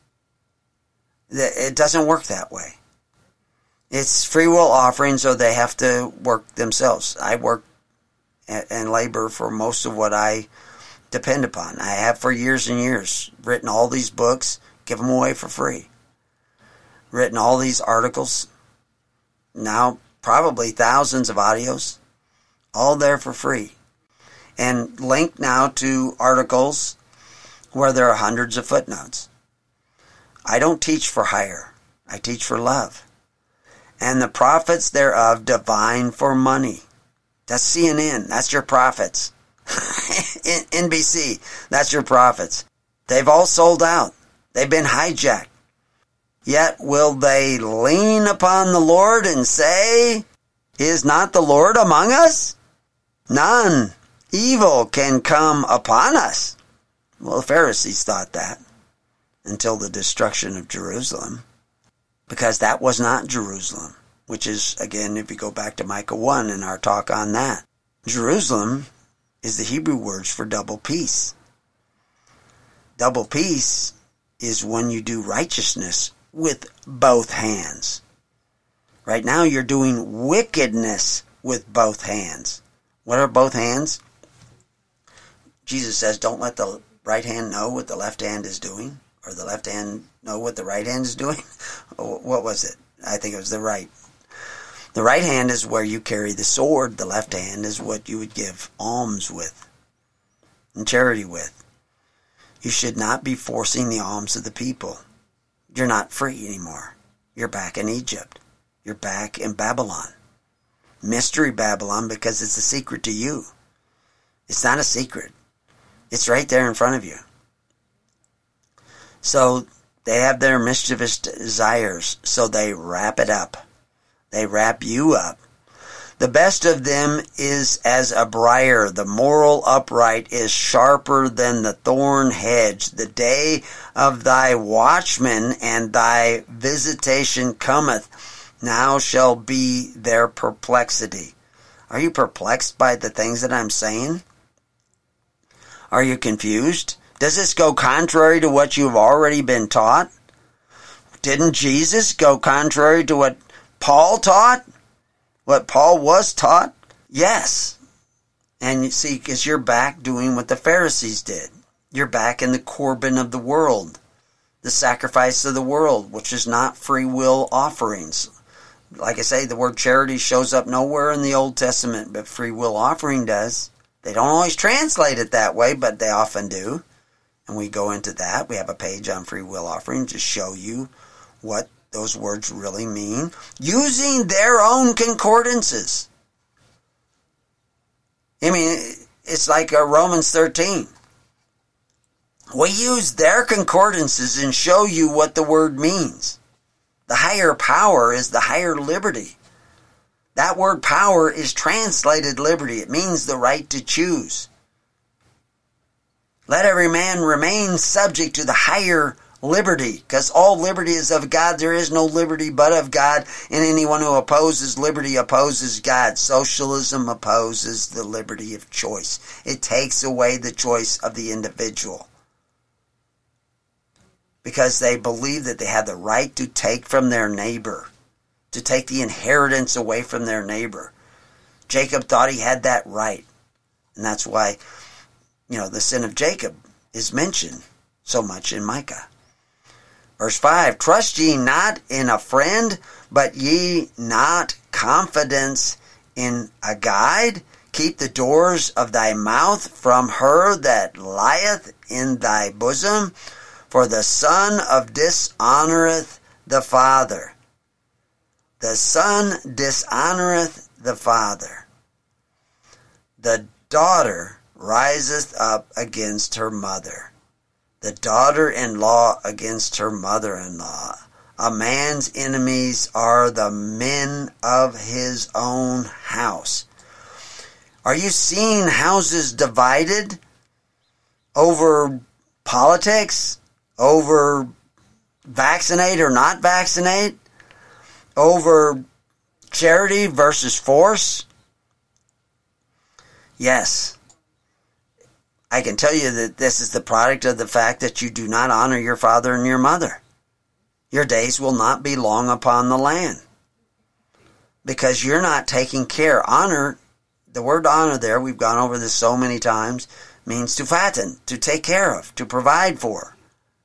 It doesn't work that way. It's free will offering, so they have to work themselves. I work and labor for most of what I depend upon. I have for years and years written all these books, give them away for free. Written all these articles, now probably thousands of audios, all there for free. And linked now to articles where there are hundreds of footnotes. I don't teach for hire. I teach for love. And the prophets thereof divine for money. That's C N N. That's your prophets. N B C. That's your prophets. They've all sold out. They've been hijacked. Yet will they lean upon the Lord and say, is not the Lord among us? None evil can come upon us. Well, the Pharisees thought that until the destruction of Jerusalem, because that was not Jerusalem, which is, again, if you go back to Micah one and our talk on that, Jerusalem is the Hebrew words for double peace. Double peace is when you do righteousness with both hands. Right now you're doing wickedness with both hands. What are both hands? Jesus says, don't let the right hand know what the left hand is doing, or the left hand know what the right hand is doing. What was it? I think it was the right. The right hand is where you carry the sword. The left hand is what you would give alms with and charity with. You should not be forcing the alms of the people. You're not free anymore. You're back in Egypt. You're back in Babylon. Mystery Babylon, because it's a secret to you. It's not a secret. It's right there in front of you. So they have their mischievous desires, so they wrap it up. They wrap you up. The best of them is as a briar. The moral upright is sharper than the thorn hedge. The day of thy watchman and thy visitation cometh. now shall be their perplexity. Are you perplexed by the things that I'm saying? Are you confused? Does this go contrary to what you've already been taught? Didn't Jesus go contrary to what Paul taught? What Paul was taught? Yes. And you see, because you're back doing what the Pharisees did. You're back in the Corban of the world, the sacrifice of the world, which is not free will offerings. Like I say, the word charity shows up nowhere in the Old Testament, but free will offering does. They don't always translate it that way, but they often do. And we go into that. We have a page on free will offering to show you what those words really mean, using their own concordances. I mean, it's like uh, Romans thirteen. We use their concordances and show you what the word means. The higher power is the higher liberty. That word power is translated liberty. It means the right to choose. Let every man remain subject to the higher liberty, because all liberty is of God. There is no liberty but of God, and anyone who opposes liberty opposes God. Socialism opposes the liberty of choice. It takes away the choice of the individual, because they believe that they have the right to take from their neighbor, to take the inheritance away from their neighbor. Jacob thought he had that right, and that's why, you know, the sin of Jacob is mentioned so much in Micah. Verse five, trust ye not in a friend, but ye not confidence in a guide. Keep the doors of thy mouth from her that lieth in thy bosom, for the son of dishonoureth the father. The son dishonoureth the father. The daughter riseth up against her mother. The daughter-in-law against her mother-in-law. A man's enemies are the men of his own house. Are you seeing houses divided over politics, over vaccinate or not vaccinate, over charity versus force? Yes. I can tell you that this is the product of the fact that you do not honor your father and your mother. Your days will not be long upon the land, because you're not taking care. Honor, the word honor there, we've gone over this so many times, means to fatten, to take care of, to provide for.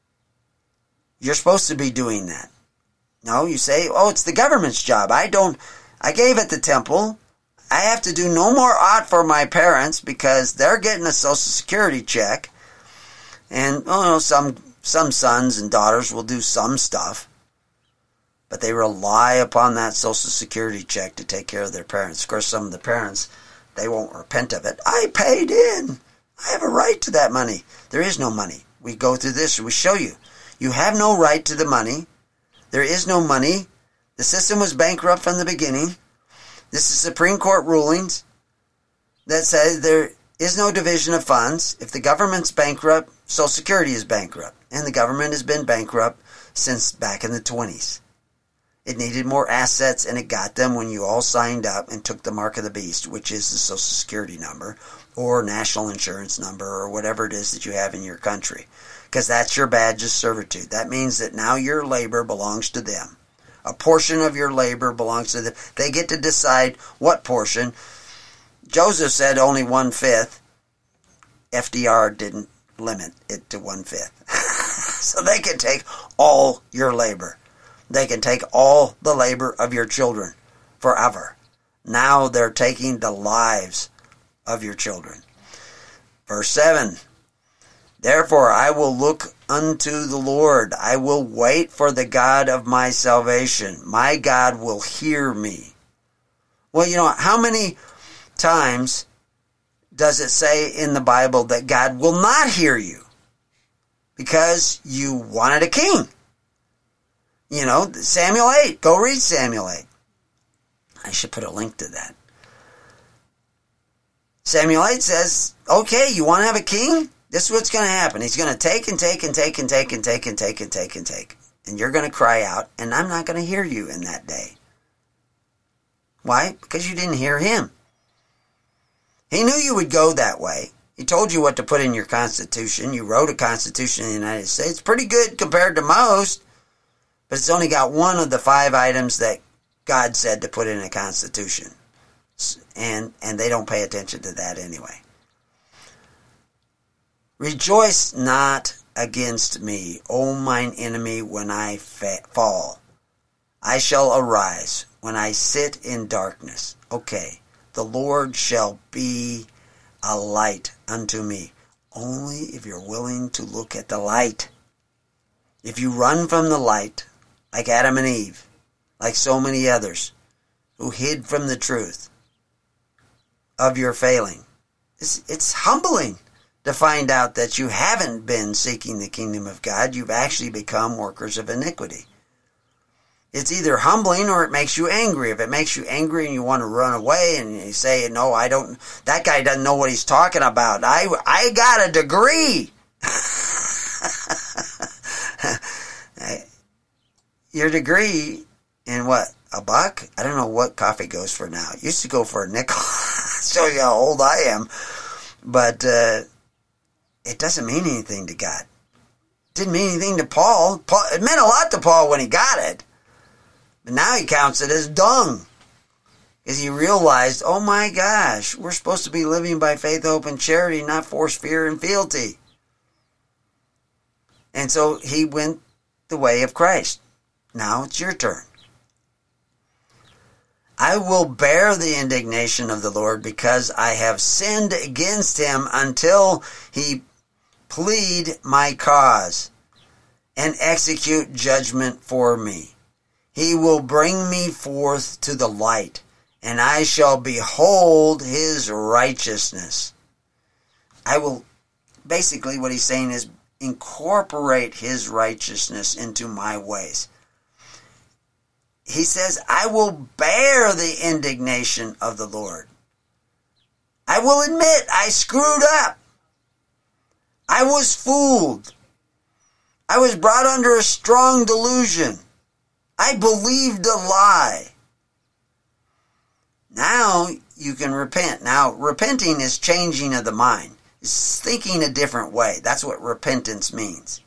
You're supposed to be doing that. No, you say, oh, it's the government's job. I don't, I gave at the temple. I have to do no more ought for my parents because they're getting a Social Security check. And, oh, no, some some sons and daughters will do some stuff, but they rely upon that Social Security check to take care of their parents. Of course, some of the parents, they won't repent of it. I paid in. I have a right to that money. There is no money. We go through this and we show you. You have no right to the money. There is no money. The system was bankrupt from the beginning. This is Supreme Court rulings that say there is no division of funds. If the government's bankrupt, Social Security is bankrupt. And the government has been bankrupt since back in the twenties. It needed more assets, and it got them when you all signed up and took the mark of the beast, which is the Social Security number or national insurance number or whatever it is that you have in your country. Because that's your badge of servitude. That means that now your labor belongs to them. A portion of your labor belongs to them. They get to decide what portion. Joseph said only one-fifth. F D R didn't limit it to one-fifth. So they can take all your labor. They can take all the labor of your children forever. Now they're taking the lives of your children. Verse seven. Therefore I will look unto the Lord. I will wait for the God of my salvation. My God will hear me. Well, you know, how many times does it say in the Bible that God will not hear you? Because you wanted a king. You know, Samuel eight. Go read Samuel eight. I should put a link to that. Samuel eight says, okay, you want to have a king? This is what's going to happen. He's going to take and take and take and take and take and take and take and take. And you're going to cry out, and I'm not going to hear you in that day. Why? Because you didn't hear him. He knew you would go that way. He told you what to put in your Constitution. You wrote a Constitution in the United States. Pretty good compared to most. But it's only got one of the five items that God said to put in a Constitution. And, and they don't pay attention to that anyway. Rejoice not against me, O mine enemy, when I fa- fall. I shall arise when I sit in darkness. Okay, the Lord shall be a light unto me. Only if you're willing to look at the light. If you run from the light, like Adam and Eve, like so many others who hid from the truth of your failing, it's, it's humbling to find out that you haven't been seeking the kingdom of God. You've actually become workers of iniquity. It's either humbling or it makes you angry. If it makes you angry and you want to run away and you say, no, I don't, that guy doesn't know what he's talking about. I, I got a degree. Your degree in what? A buck? I don't know what coffee goes for now. It used to go for a nickel. Show you how old I am. But, uh, it doesn't mean anything to God. It didn't mean anything to Paul. Paul. It meant a lot to Paul when he got it. But now he counts it as dung. Because he realized, oh my gosh, we're supposed to be living by faith, hope, and charity, not force, fear, and fealty. And so he went the way of Christ. Now it's your turn. I will bear the indignation of the Lord because I have sinned against him until he plead my cause and execute judgment for me. He will bring me forth to the light, and I shall behold his righteousness. I will, basically what he's saying is incorporate his righteousness into my ways. He says, I will bear the indignation of the Lord. I will admit I screwed up. I was fooled. I was brought under a strong delusion. I believed a lie. Now you can repent. Now, repenting is changing of the mind. It's thinking a different way. That's what repentance means.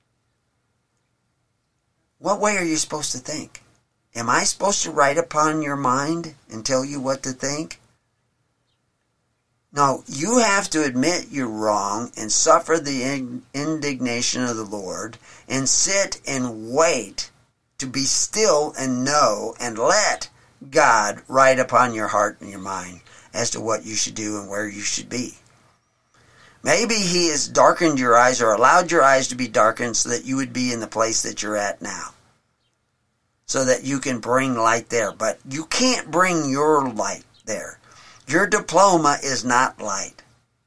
What way are you supposed to think? Am I supposed to write upon your mind and tell you what to think? No, you have to admit you're wrong and suffer the indignation of the Lord and sit and wait to be still and know and let God write upon your heart and your mind as to what you should do and where you should be. Maybe he has darkened your eyes or allowed your eyes to be darkened so that you would be in the place that you're at now. So that you can bring light there. But you can't bring your light there. Your diploma is not light.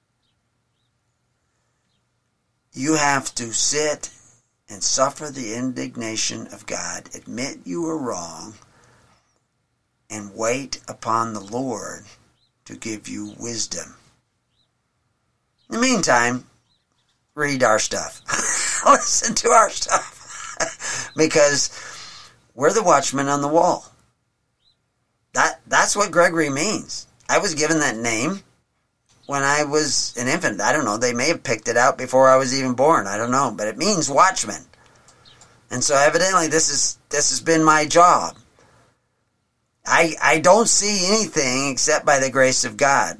You have to sit and suffer the indignation of God, admit you were wrong, and wait upon the Lord to give you wisdom. In the meantime, read our stuff. Listen to our stuff. Because we're the watchmen on the wall. That That's what Gregory means. I was given that name when I was an infant. I don't know. They may have picked it out before I was even born. I don't know. But it means watchman. And so evidently this is this has been my job. I I don't see anything except by the grace of God.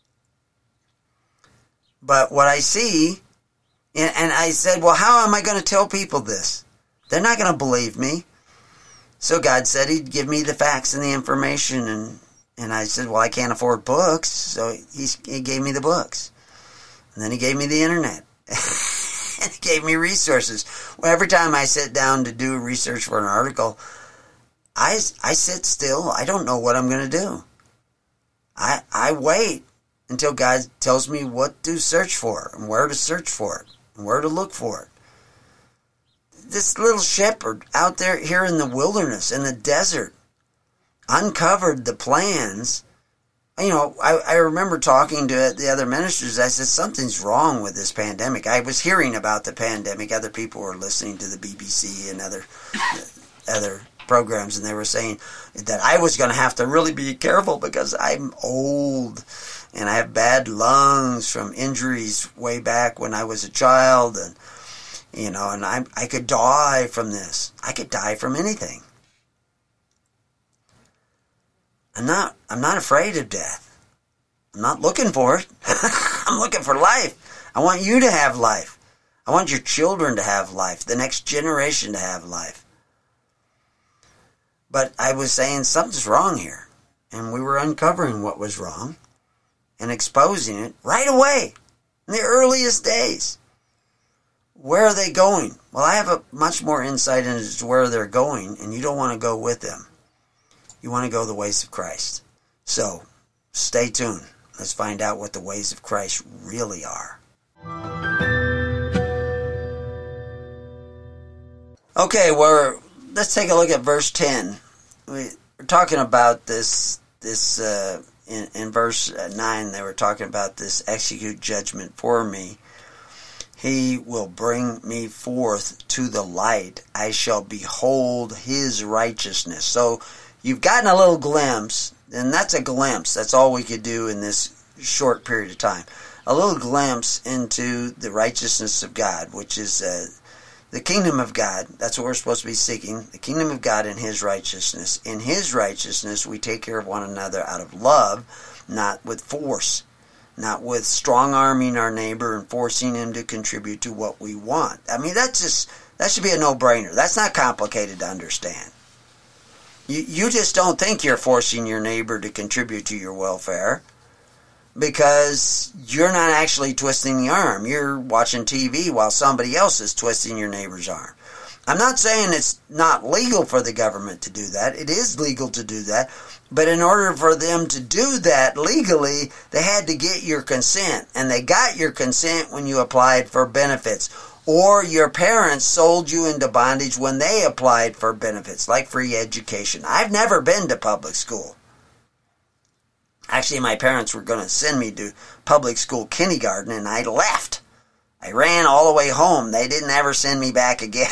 But what I see, and, and I said, well, how am I going to tell people this? They're not going to believe me. So God said he'd give me the facts and the information, and, and I said, well, I can't afford books, so he, he gave me the books. And then he gave me the internet. And he gave me resources. Well, every time I sit down to do research for an article, I, I sit still. I don't know what I'm going to do. I, I wait until God tells me what to search for, and where to search for it, and where to look for it. This little shepherd out there here in the wilderness, in the desert, uncovered the plans. You know, I, I remember talking to the other ministers. I said, something's wrong with this pandemic. I was hearing about the pandemic. Other people were listening to the B B C and other other programs, and they were saying that I was going to have to really be careful because I'm old and I have bad lungs from injuries way back when I was a child, and you know, and I I could die from this. I could die from anything. I'm not I'm not afraid of death. I'm not looking for it. I'm looking for life. I want you to have life. I want your children to have life, the next generation to have life. But I was saying something's wrong here. And we were uncovering what was wrong and exposing it right away in the earliest days. Where are they going? Well, I have a much more insight into where they're going, and you don't want to go with them. You want to go the ways of Christ. So, stay tuned. Let's find out what the ways of Christ really are. Okay, well, let's take a look at verse ten. We're talking about this, this uh, in, in verse nine, they were talking about this execute judgment for me. He will bring me forth to the light. I shall behold his righteousness. So you've gotten a little glimpse, and that's a glimpse. That's all we could do in this short period of time. A little glimpse into the righteousness of God, which is uh, the kingdom of God. That's what we're supposed to be seeking. The kingdom of God and his righteousness. In his righteousness, we take care of one another out of love, not with force. Not with strong-arming our neighbor and forcing him to contribute to what we want. I mean, that's just, that should be a no-brainer. That's not complicated to understand. You, you just don't think you're forcing your neighbor to contribute to your welfare because you're not actually twisting the arm. You're watching T V while somebody else is twisting your neighbor's arm. I'm not saying it's not legal for the government to do that. It is legal to do that. But in order for them to do that legally, they had to get your consent. And they got your consent when you applied for benefits. Or your parents sold you into bondage when they applied for benefits, like free education. I've never been to public school. Actually, my parents were going to send me to public school kindergarten, and I left. I ran all the way home. They didn't ever send me back again.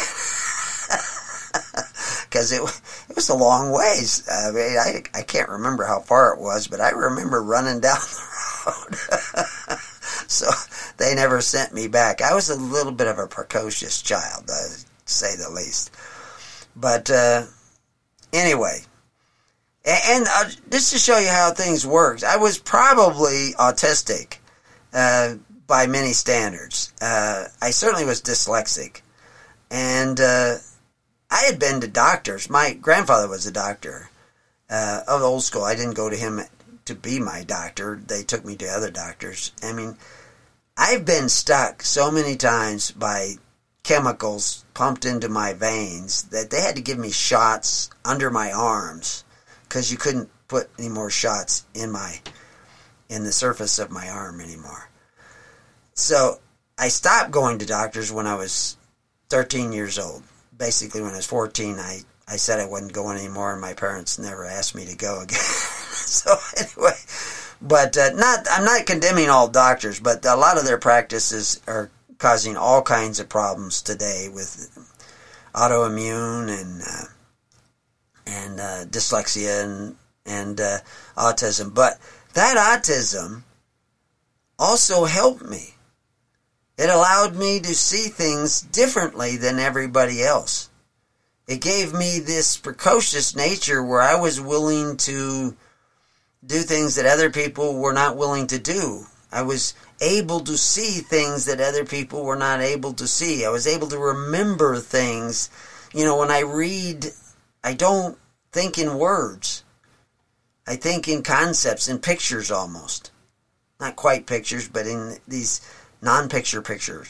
Because it, it was a long ways. I mean, I, I can't remember how far it was, but I remember running down the road. So they never sent me back. I was a little bit of a precocious child, uh, to say the least. But uh, anyway, and, and uh, just to show you how things work, I was probably autistic uh, by many standards. Uh, I certainly was dyslexic. And uh, I had been to doctors. My grandfather was a doctor uh, of the old school. I didn't go to him to be my doctor. They took me to other doctors. I mean, I've been stuck so many times by chemicals pumped into my veins that they had to give me shots under my arms because you couldn't put any more shots in my in the surface of my arm anymore. So I stopped going to doctors when I was thirteen years old. Basically, when I was fourteen, I, I said I wasn't going anymore, and my parents never asked me to go again. So anyway, but uh, not I'm not condemning all doctors, but a lot of their practices are causing all kinds of problems today with autoimmune and uh, and uh, dyslexia and and uh, autism. But that autism also helped me. It allowed me to see things differently than everybody else. It gave me this precocious nature where I was willing to do things that other people were not willing to do. I was able to see things that other people were not able to see. I was able to remember things. You know, when I read, I don't think in words. I think in concepts, in pictures almost. Not quite pictures, but in these non-picture pictures.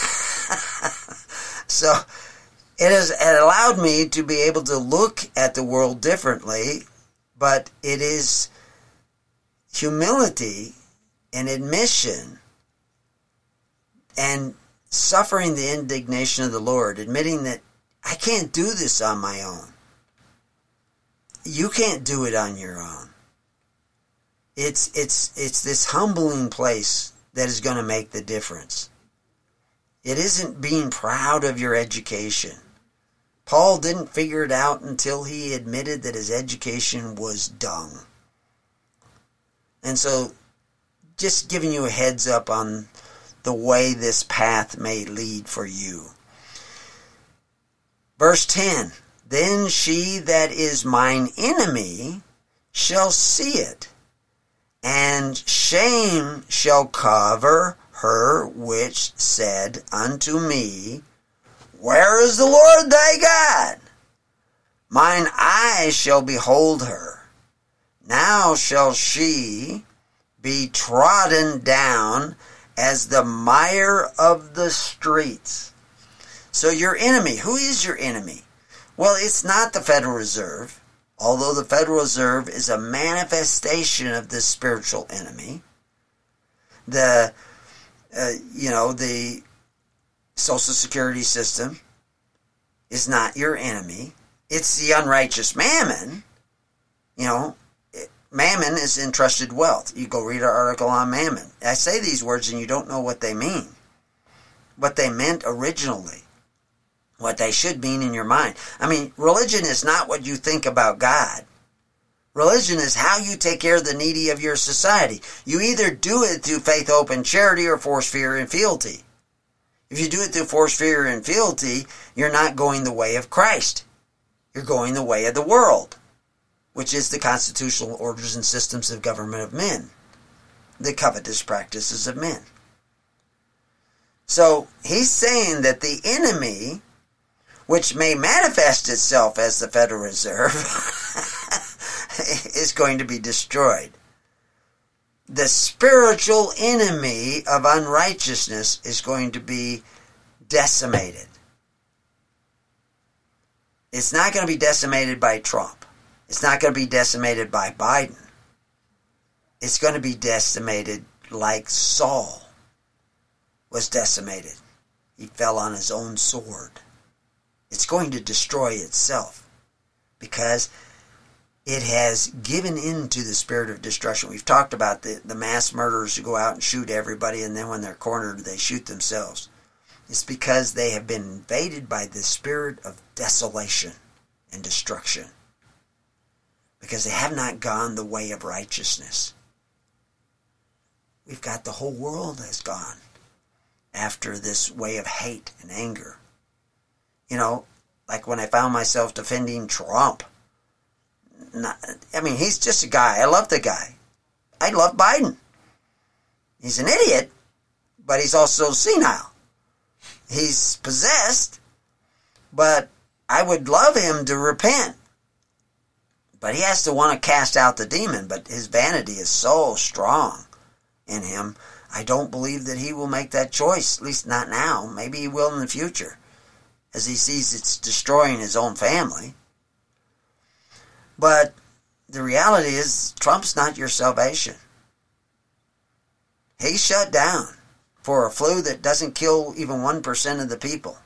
So it has it allowed me to be able to look at the world differently, but it is humility and admission and suffering the indignation of the Lord, admitting that I can't do this on my own. You can't do it on your own. It's it's it's this humbling place that is going to make the difference. It isn't being proud of your education. Paul didn't figure it out until he admitted that his education was dung. And so, just giving you a heads up on the way this path may lead for you. Verse ten, then she that is mine enemy shall see it, and shame shall cover her which said unto me, where is the Lord thy God? Mine eyes shall behold her. Now shall she be trodden down as the mire of the streets. So your enemy, who is your enemy? Well, it's not the Federal Reserve, although the Federal Reserve is a manifestation of the spiritual enemy. The, uh, you know, the Social Security system is not your enemy. It's the unrighteous mammon. You know, mammon is entrusted wealth. You go read our article on mammon. I say these words and you don't know what they mean. What they meant originally. What they should mean in your mind. I mean, religion is not what you think about God. Religion is how you take care of the needy of your society. You either do it through faith, hope, and charity, or force, fear, and fealty. If you do it through force, fear, and fealty, you're not going the way of Christ. You're going the way of the world, which is the constitutional orders and systems of government of men, the covetous practices of men. So he's saying that the enemy, which may manifest itself as the Federal Reserve, is going to be destroyed. The spiritual enemy of unrighteousness is going to be decimated. It's not going to be decimated by Trump. It's not going to be decimated by Biden. It's going to be decimated like Saul was decimated. He fell on his own sword. It's going to destroy itself because it has given into the spirit of destruction. We've talked about the, the mass murderers who go out and shoot everybody, and then when they're cornered, they shoot themselves. It's because they have been invaded by the spirit of desolation and destruction. Because they have not gone the way of righteousness. We've got the whole world has gone after this way of hate and anger. You know, like when I found myself defending Trump. Not, I mean, he's just a guy. I love the guy. I love Biden. He's an idiot, but he's also senile. He's possessed, but I would love him to repent. But he has to want to cast out the demon, but his vanity is so strong in him, I don't believe that he will make that choice, at least not now. Maybe he will in the future, as he sees it's destroying his own family. But the reality is, Trump's not your salvation. He's shut down for a flu that doesn't kill even one percent of the people.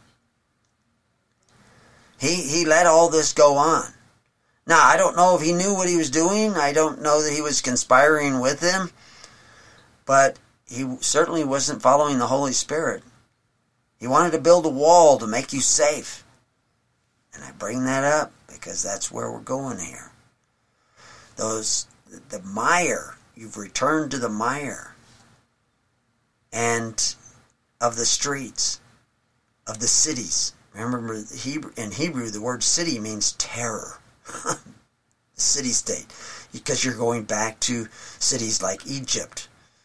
He, he let all this go on. Now, I don't know if he knew what he was doing. I don't know that he was conspiring with them. But he certainly wasn't following the Holy Spirit. He wanted to build a wall to make you safe. And I bring that up because that's where we're going here. Those, the mire, you've returned to the mire. And of the streets, of the cities. Remember, in Hebrew, the word city means terror. The city-state. Because you're going back to cities like Egypt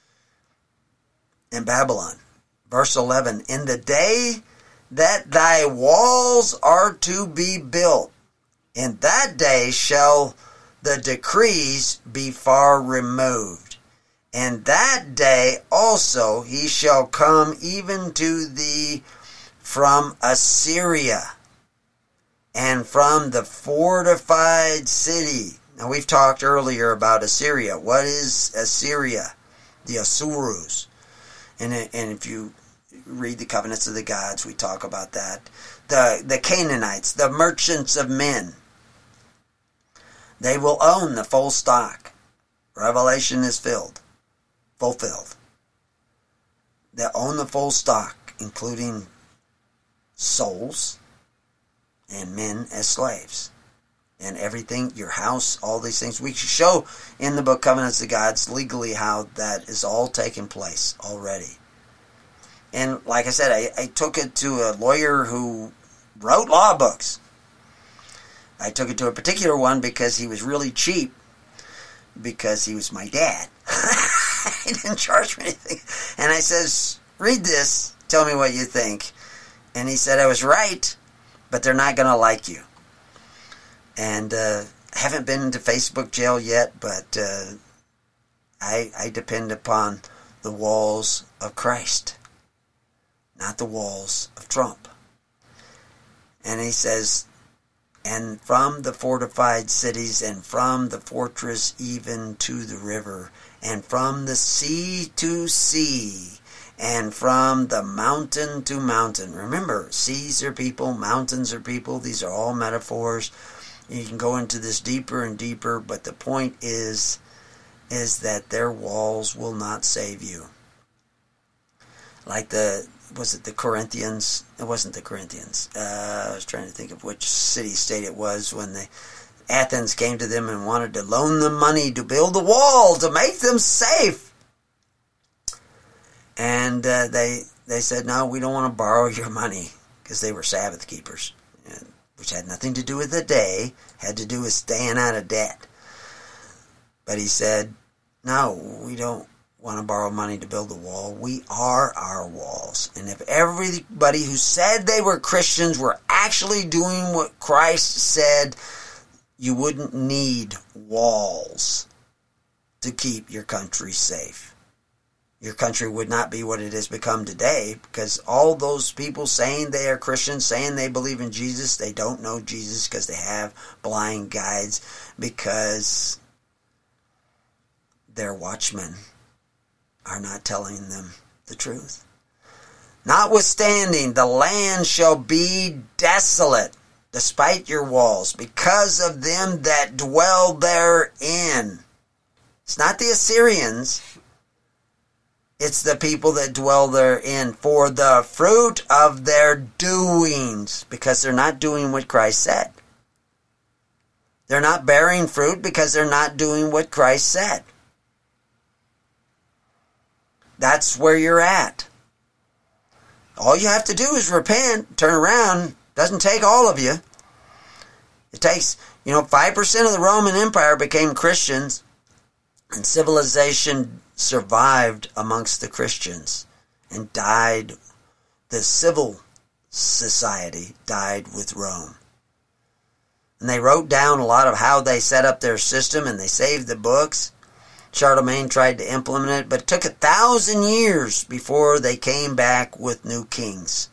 and Babylon. Verse eleven, in the day that thy walls are to be built, in that day shall the decrees be far removed. And that day also he shall come even to thee from Assyria and from the fortified city. Now we've talked earlier about Assyria. What is Assyria? The Asurus. And, and if you read the Covenants of the Gods, we talk about that. The, the Canaanites, the merchants of men. They will own the full stock. Revelation is filled. Fulfilled. They own the full stock, including souls, and men as slaves. And everything, your house, all these things. We show in the book Covenants of Gods legally how that is all taking place already. And like I said, I, I took it to a lawyer who wrote law books. I took it to a particular one because he was really cheap, because he was my dad. He didn't charge me anything. And I says, read this, tell me what you think. And he said I was right, but they're not going to like you. And uh, I haven't been into Facebook jail yet, but uh, I, I depend upon the walls of Christ, not the walls of Trump. And he says, and from the fortified cities, and from the fortress even to the river, and from the sea to sea, and from the mountain to mountain. Remember, seas are people, mountains are people. These are all metaphors. You can go into this deeper and deeper, but the point is, is that their walls will not save you. Like the, was it the Corinthians? It wasn't the Corinthians. Uh, I was trying to think of which city-state it was when the Athens came to them and wanted to loan them money to build a wall to make them safe. And uh, they they said, no, we don't want to borrow your money, because they were Sabbath keepers, which had nothing to do with the day, had to do with staying out of debt. But he said, no, we don't want to borrow money to build a wall. We are our walls. And if everybody who said they were Christians were actually doing what Christ said, you wouldn't need walls to keep your country safe. Your country would not be what it has become today, because all those people saying they are Christians, saying they believe in Jesus, they don't know Jesus because they have blind guides, because their watchmen are not telling them the truth. Notwithstanding, the land shall be desolate, despite your walls, because of them that dwell therein. It's not the Assyrians. It's the people that dwell therein, for the fruit of their doings, because they're not doing what Christ said. They're not bearing fruit because they're not doing what Christ said. That's where you're at. All you have to do is repent, turn around. Doesn't take all of you. It takes, you know, five percent of the Roman Empire became Christians, and civilization survived amongst the Christians and died. The civil society died with Rome. And they wrote down a lot of how they set up their system, and they saved the books. Charlemagne tried to implement it, but it took a thousand years before they came back with new kings,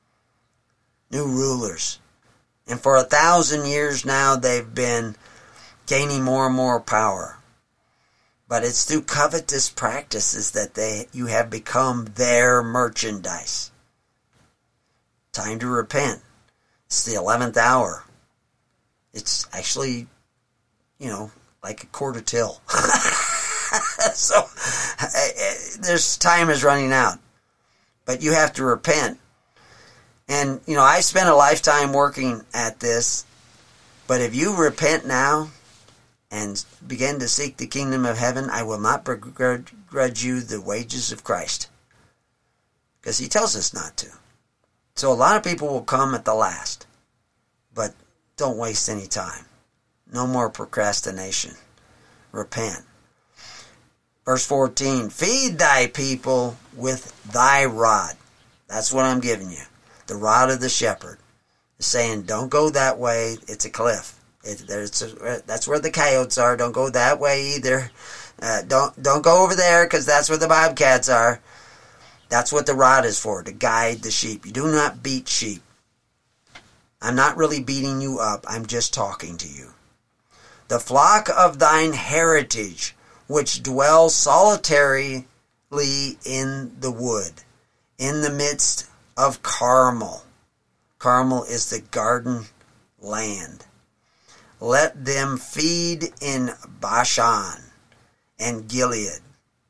new rulers. And for a thousand years now, they've been gaining more and more power. But it's through covetous practices that they you have become their merchandise. Time to repent. It's the eleventh hour. It's actually, you know, like a quarter till. So, there's time is running out. But you have to repent. And, you know, I spent a lifetime working at this. But if you repent now and begin to seek the kingdom of heaven, I will not begrudge you the wages of Christ. Because he tells us not to. So a lot of people will come at the last. But don't waste any time. No more procrastination. Repent. Verse fourteen, feed thy people with thy rod. That's what I'm giving you. The rod of the shepherd. It's saying, don't go that way. It's a cliff. It, there's a, that's where the coyotes are. Don't go that way either. Uh, don't don't go over there, because that's where the bobcats are. That's what the rod is for, to guide the sheep. You do not beat sheep. I'm not really beating you up. I'm just talking to you. The flock of thine heritage, which dwell solitarily in the wood, in the midst of Carmel. Carmel is the garden land. Let them feed in Bashan and Gilead.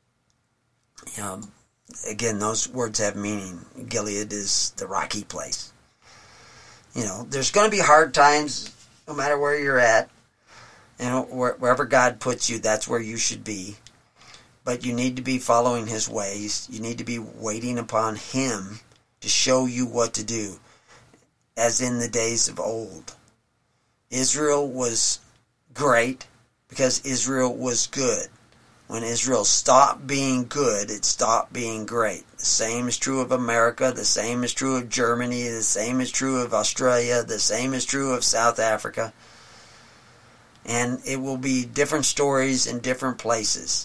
You know, again, those words have meaning. Gilead is the rocky place. You know, there's going to be hard times no matter where you're at. You know, wherever God puts you, that's where you should be. But you need to be following His ways. You need to be waiting upon Him to show you what to do, as in the days of old. Israel was great because Israel was good. When Israel stopped being good, it stopped being great. The same is true of America. The same is true of Germany. The same is true of Australia. The same is true of South Africa. And it will be different stories in different places.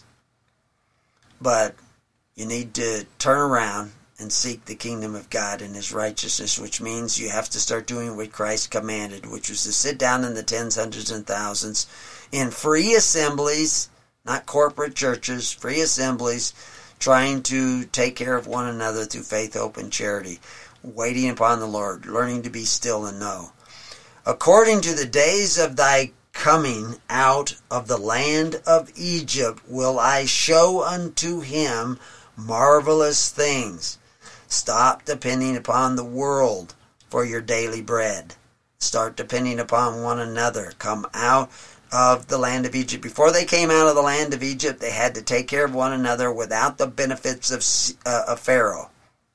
But you need to turn around and seek the kingdom of God and His righteousness, which means you have to start doing what Christ commanded, which was to sit down in the tens, hundreds, and thousands in free assemblies, not corporate churches, free assemblies, trying to take care of one another through faith, hope, and charity, waiting upon the Lord, learning to be still and know. According to the days of thy coming out of the land of Egypt will I show unto him marvelous things. Stop depending upon the world for your daily bread. Start depending upon one another. Come out of the land of Egypt. Before they came out of the land of Egypt, they had to take care of one another without the benefits of, uh, of Pharaoh.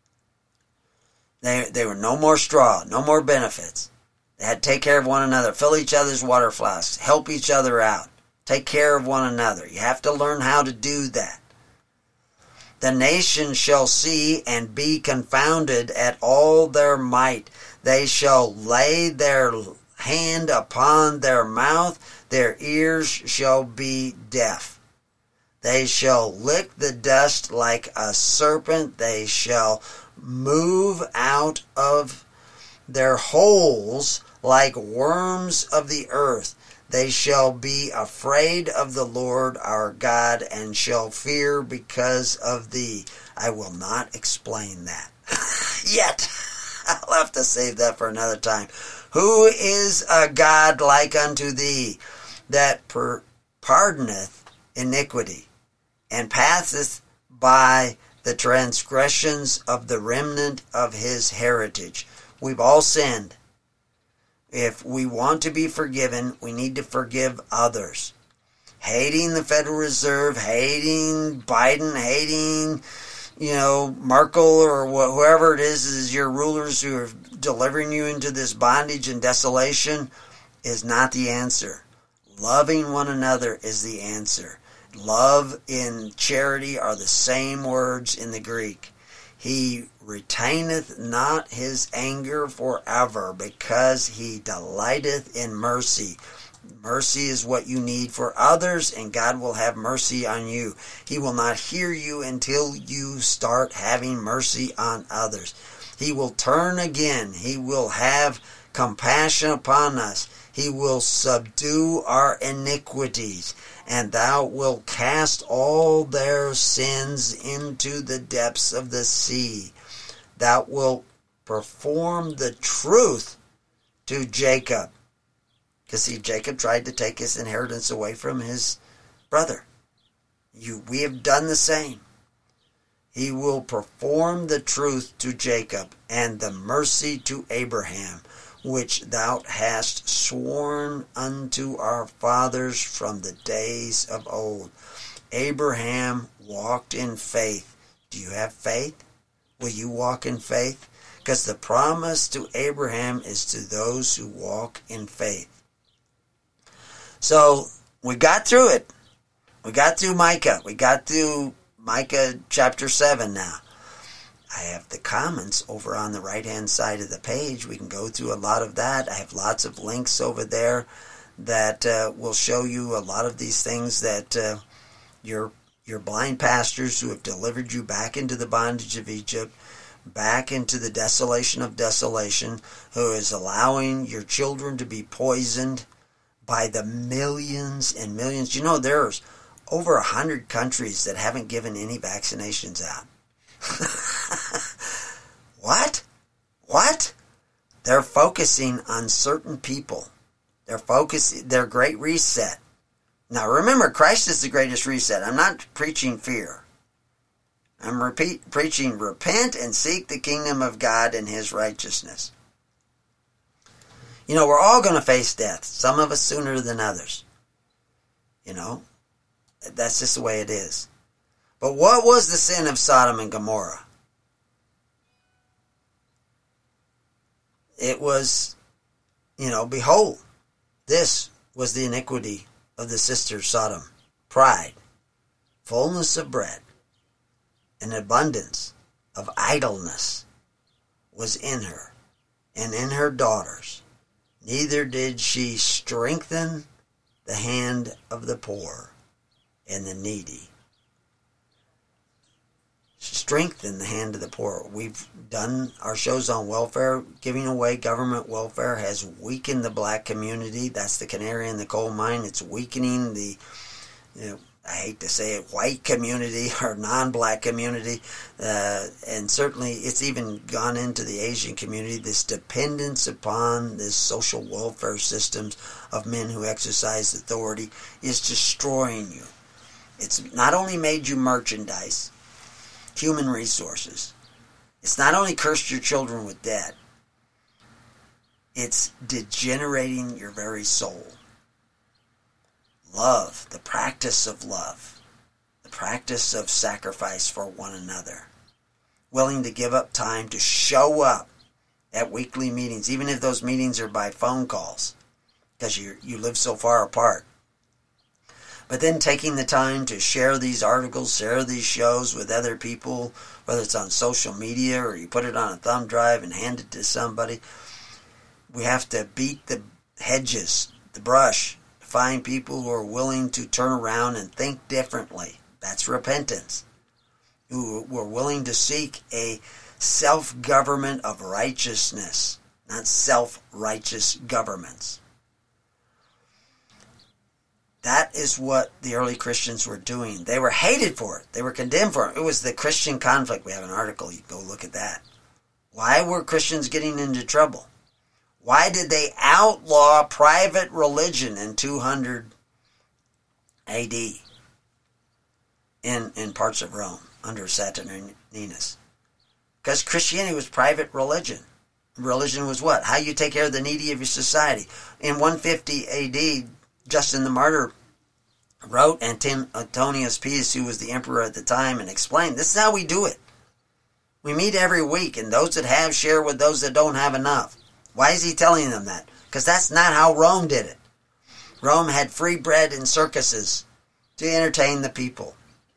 They, they were no more straw, no more benefits. They had to take care of one another, fill each other's water flasks, help each other out, take care of one another. You have to learn how to do that. The nations shall see and be confounded at all their might. They shall lay their hand upon their mouth, their ears shall be deaf. They shall lick the dust like a serpent. They shall move out of their holes like worms of the earth. They shall be afraid of the Lord our God and shall fear because of thee. I will not explain that yet. I'll have to save that for another time. Who is a God like unto thee, that per- pardoneth iniquity, and passeth by the transgressions of the remnant of his heritage? We've all sinned. If we want to be forgiven, we need to forgive others. Hating the Federal Reserve, hating Biden, hating, you know, Merkel or wh- whoever it is, is your rulers who are delivering you into this bondage and desolation, is not the answer. Loving one another is the answer. Love and charity are the same words in the Greek. He retaineth not his anger forever, because he delighteth in mercy. Mercy is what you need for others, and God will have mercy on you. He will not hear you until you start having mercy on others. He will turn again. He will have compassion upon us. He will subdue our iniquities, and thou wilt cast all their sins into the depths of the sea. Thou wilt perform the truth to Jacob. Because see, Jacob tried to take his inheritance away from his brother. You, we have done the same. He will perform the truth to Jacob, and the mercy to Abraham, which thou hast sworn unto our fathers from the days of old. Abraham walked in faith. Do you have faith? Will you walk in faith? Because the promise to Abraham is to those who walk in faith. So, we got through it. We got through Micah. We got through Micah chapter seven now. I have the comments over on the right-hand side of the page. We can go through a lot of that. I have lots of links over there that uh, will show you a lot of these things that uh, your your blind pastors who have delivered you back into the bondage of Egypt, back into the desolation of desolation, who is allowing your children to be poisoned by the millions and millions. You know, there's over a hundred countries that haven't given any vaccinations out. What? What? They're focusing on certain people. They're focusing, their great reset. Now remember, Christ is the greatest reset. I'm not preaching fear. I'm repeat, preaching repent and seek the kingdom of God and his righteousness. You know, we're all going to face death. Some of us sooner than others. You know, that's just the way it is. But what was the sin of Sodom and Gomorrah? It was, you know, behold, this was the iniquity of the sister Sodom. Pride, fullness of bread, and abundance of idleness was in her, and in her daughters. Neither did she strengthen the hand of the poor and the needy. Strengthen the hand of the poor. We've done our shows on welfare. Giving away government welfare has weakened the black community. That's the canary in the coal mine. It's weakening the, you know, I hate to say it, white community or non-black community. Uh, and certainly it's even gone into the Asian community. This dependence upon this social welfare systems of men who exercise authority is destroying you. It's not only made you merchandise, human resources. It's not only cursed your children with debt, it's degenerating your very soul. Love, the practice of love, the practice of sacrifice for one another, willing to give up time to show up at weekly meetings, even if those meetings are by phone calls, because you you live so far apart. But then taking the time to share these articles, share these shows with other people, whether it's on social media or you put it on a thumb drive and hand it to somebody. We have to beat the hedges, the brush, find people who are willing to turn around and think differently. That's repentance. Who are willing to seek a self-government of righteousness, not self-righteous governments. That is what the early Christians were doing. They were hated for it. They were condemned for it. It was the Christian conflict. We have an article. You can go look at that. Why were Christians getting into trouble? Why did they outlaw private religion in two hundred A D in, in parts of Rome under Saturninus? Because Christianity was private religion. Religion was what? How you take care of the needy of your society. In one fifty A D, Justin the Martyr wrote, and Antonius Pius, who was the emperor at the time, and explained, this is how we do it. We meet every week, and those that have share with those that don't have enough. Why is he telling them that? Because that's not how Rome did it. Rome had free bread and circuses to entertain the people.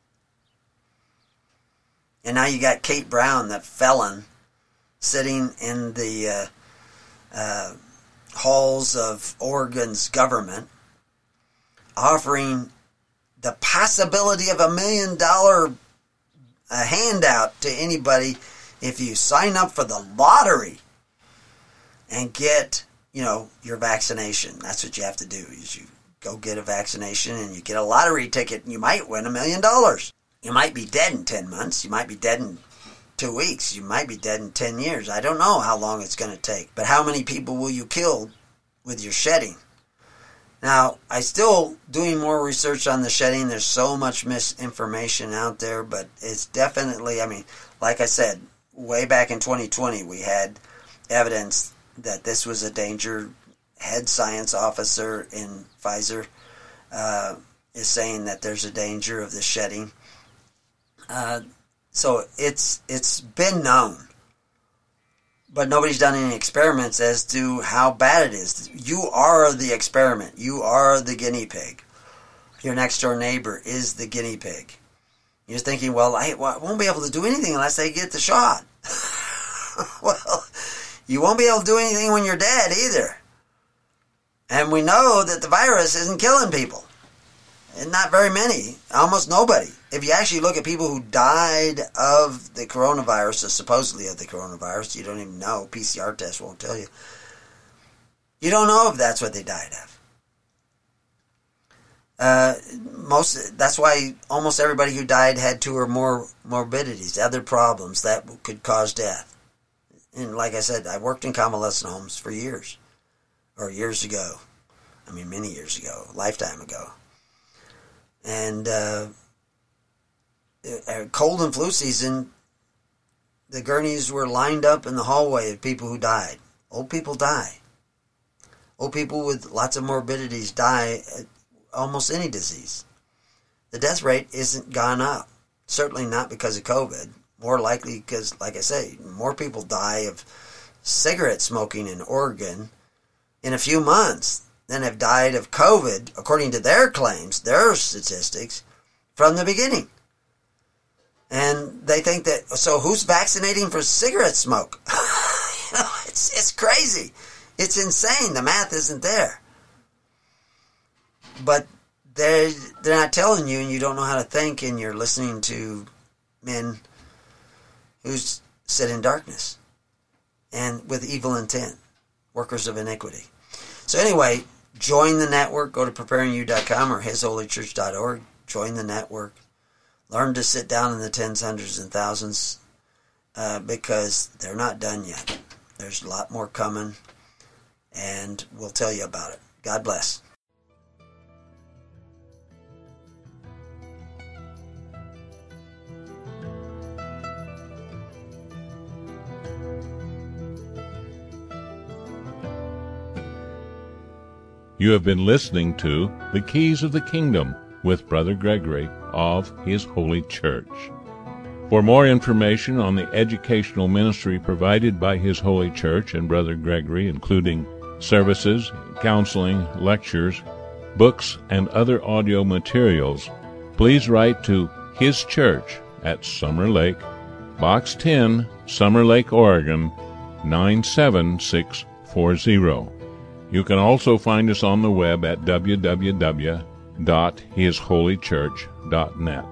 And now you got Kate Brown, the felon, sitting in the uh, uh, halls of Oregon's government, offering the possibility of a million dollar uh, handout to anybody if you sign up for the lottery and get, you know, your vaccination. That's what you have to do, is you go get a vaccination and you get a lottery ticket and you might win a million dollars. You might be dead in ten months. You might be dead in two weeks. You might be dead in ten years. I don't know how long it's going to take. But how many people will you kill with your shedding? Now, I'm still doing more research on the shedding. There's so much misinformation out there, but it's definitely, I mean, like I said, way back in twenty twenty, we had evidence that this was a danger. Head science officer in Pfizer uh, is saying that there's a danger of the shedding. Uh, so it's it's been known. But nobody's done any experiments as to how bad it is. You are the experiment. You are the guinea pig. Your next door neighbor is the guinea pig. You're thinking, well, I won't be able to do anything unless they get the shot. Well, you won't be able to do anything when you're dead either. And we know that the virus isn't killing people. And not very many. Almost nobody. If you actually look at people who died of the coronavirus, or supposedly of the coronavirus, you don't even know. P C R tests won't tell you. You don't know if that's what they died of. Uh, most. That's why almost everybody who died had two or more morbidities, other problems that could cause death. And like I said, I worked in convalescent homes for years. Or years ago. I mean, many years ago. A lifetime ago. And uh, cold and flu season, the gurneys were lined up in the hallway of people who died. Old people die. Old people with lots of morbidities die at almost any disease. The death rate isn't gone up. Certainly not because of COVID. More likely because, like I say, more people die of cigarette smoking in Oregon in a few months than have died of COVID, according to their claims, their statistics, from the beginning. And they think that, so who's vaccinating for cigarette smoke? You know, it's, it's crazy. It's insane. The math isn't there. But they're, they're not telling you, and you don't know how to think, and you're listening to men who sit in darkness and with evil intent, workers of iniquity. So anyway, join the network. Go to preparing you dot com or his holy church dot org. Join the network. Learn to sit down in the tens, hundreds, and thousands uh, because they're not done yet. There's a lot more coming, and we'll tell you about it. God bless. You have been listening to The Keys of the Kingdom with Brother Gregory of His Holy Church. For more information on the educational ministry provided by His Holy Church and Brother Gregory, including services, counseling, lectures, books, and other audio materials, please write to His Church at Summer Lake, Box ten, Summer Lake, Oregon, nine seven six four zero. You can also find us on the web at w w w dot his holy church dot net.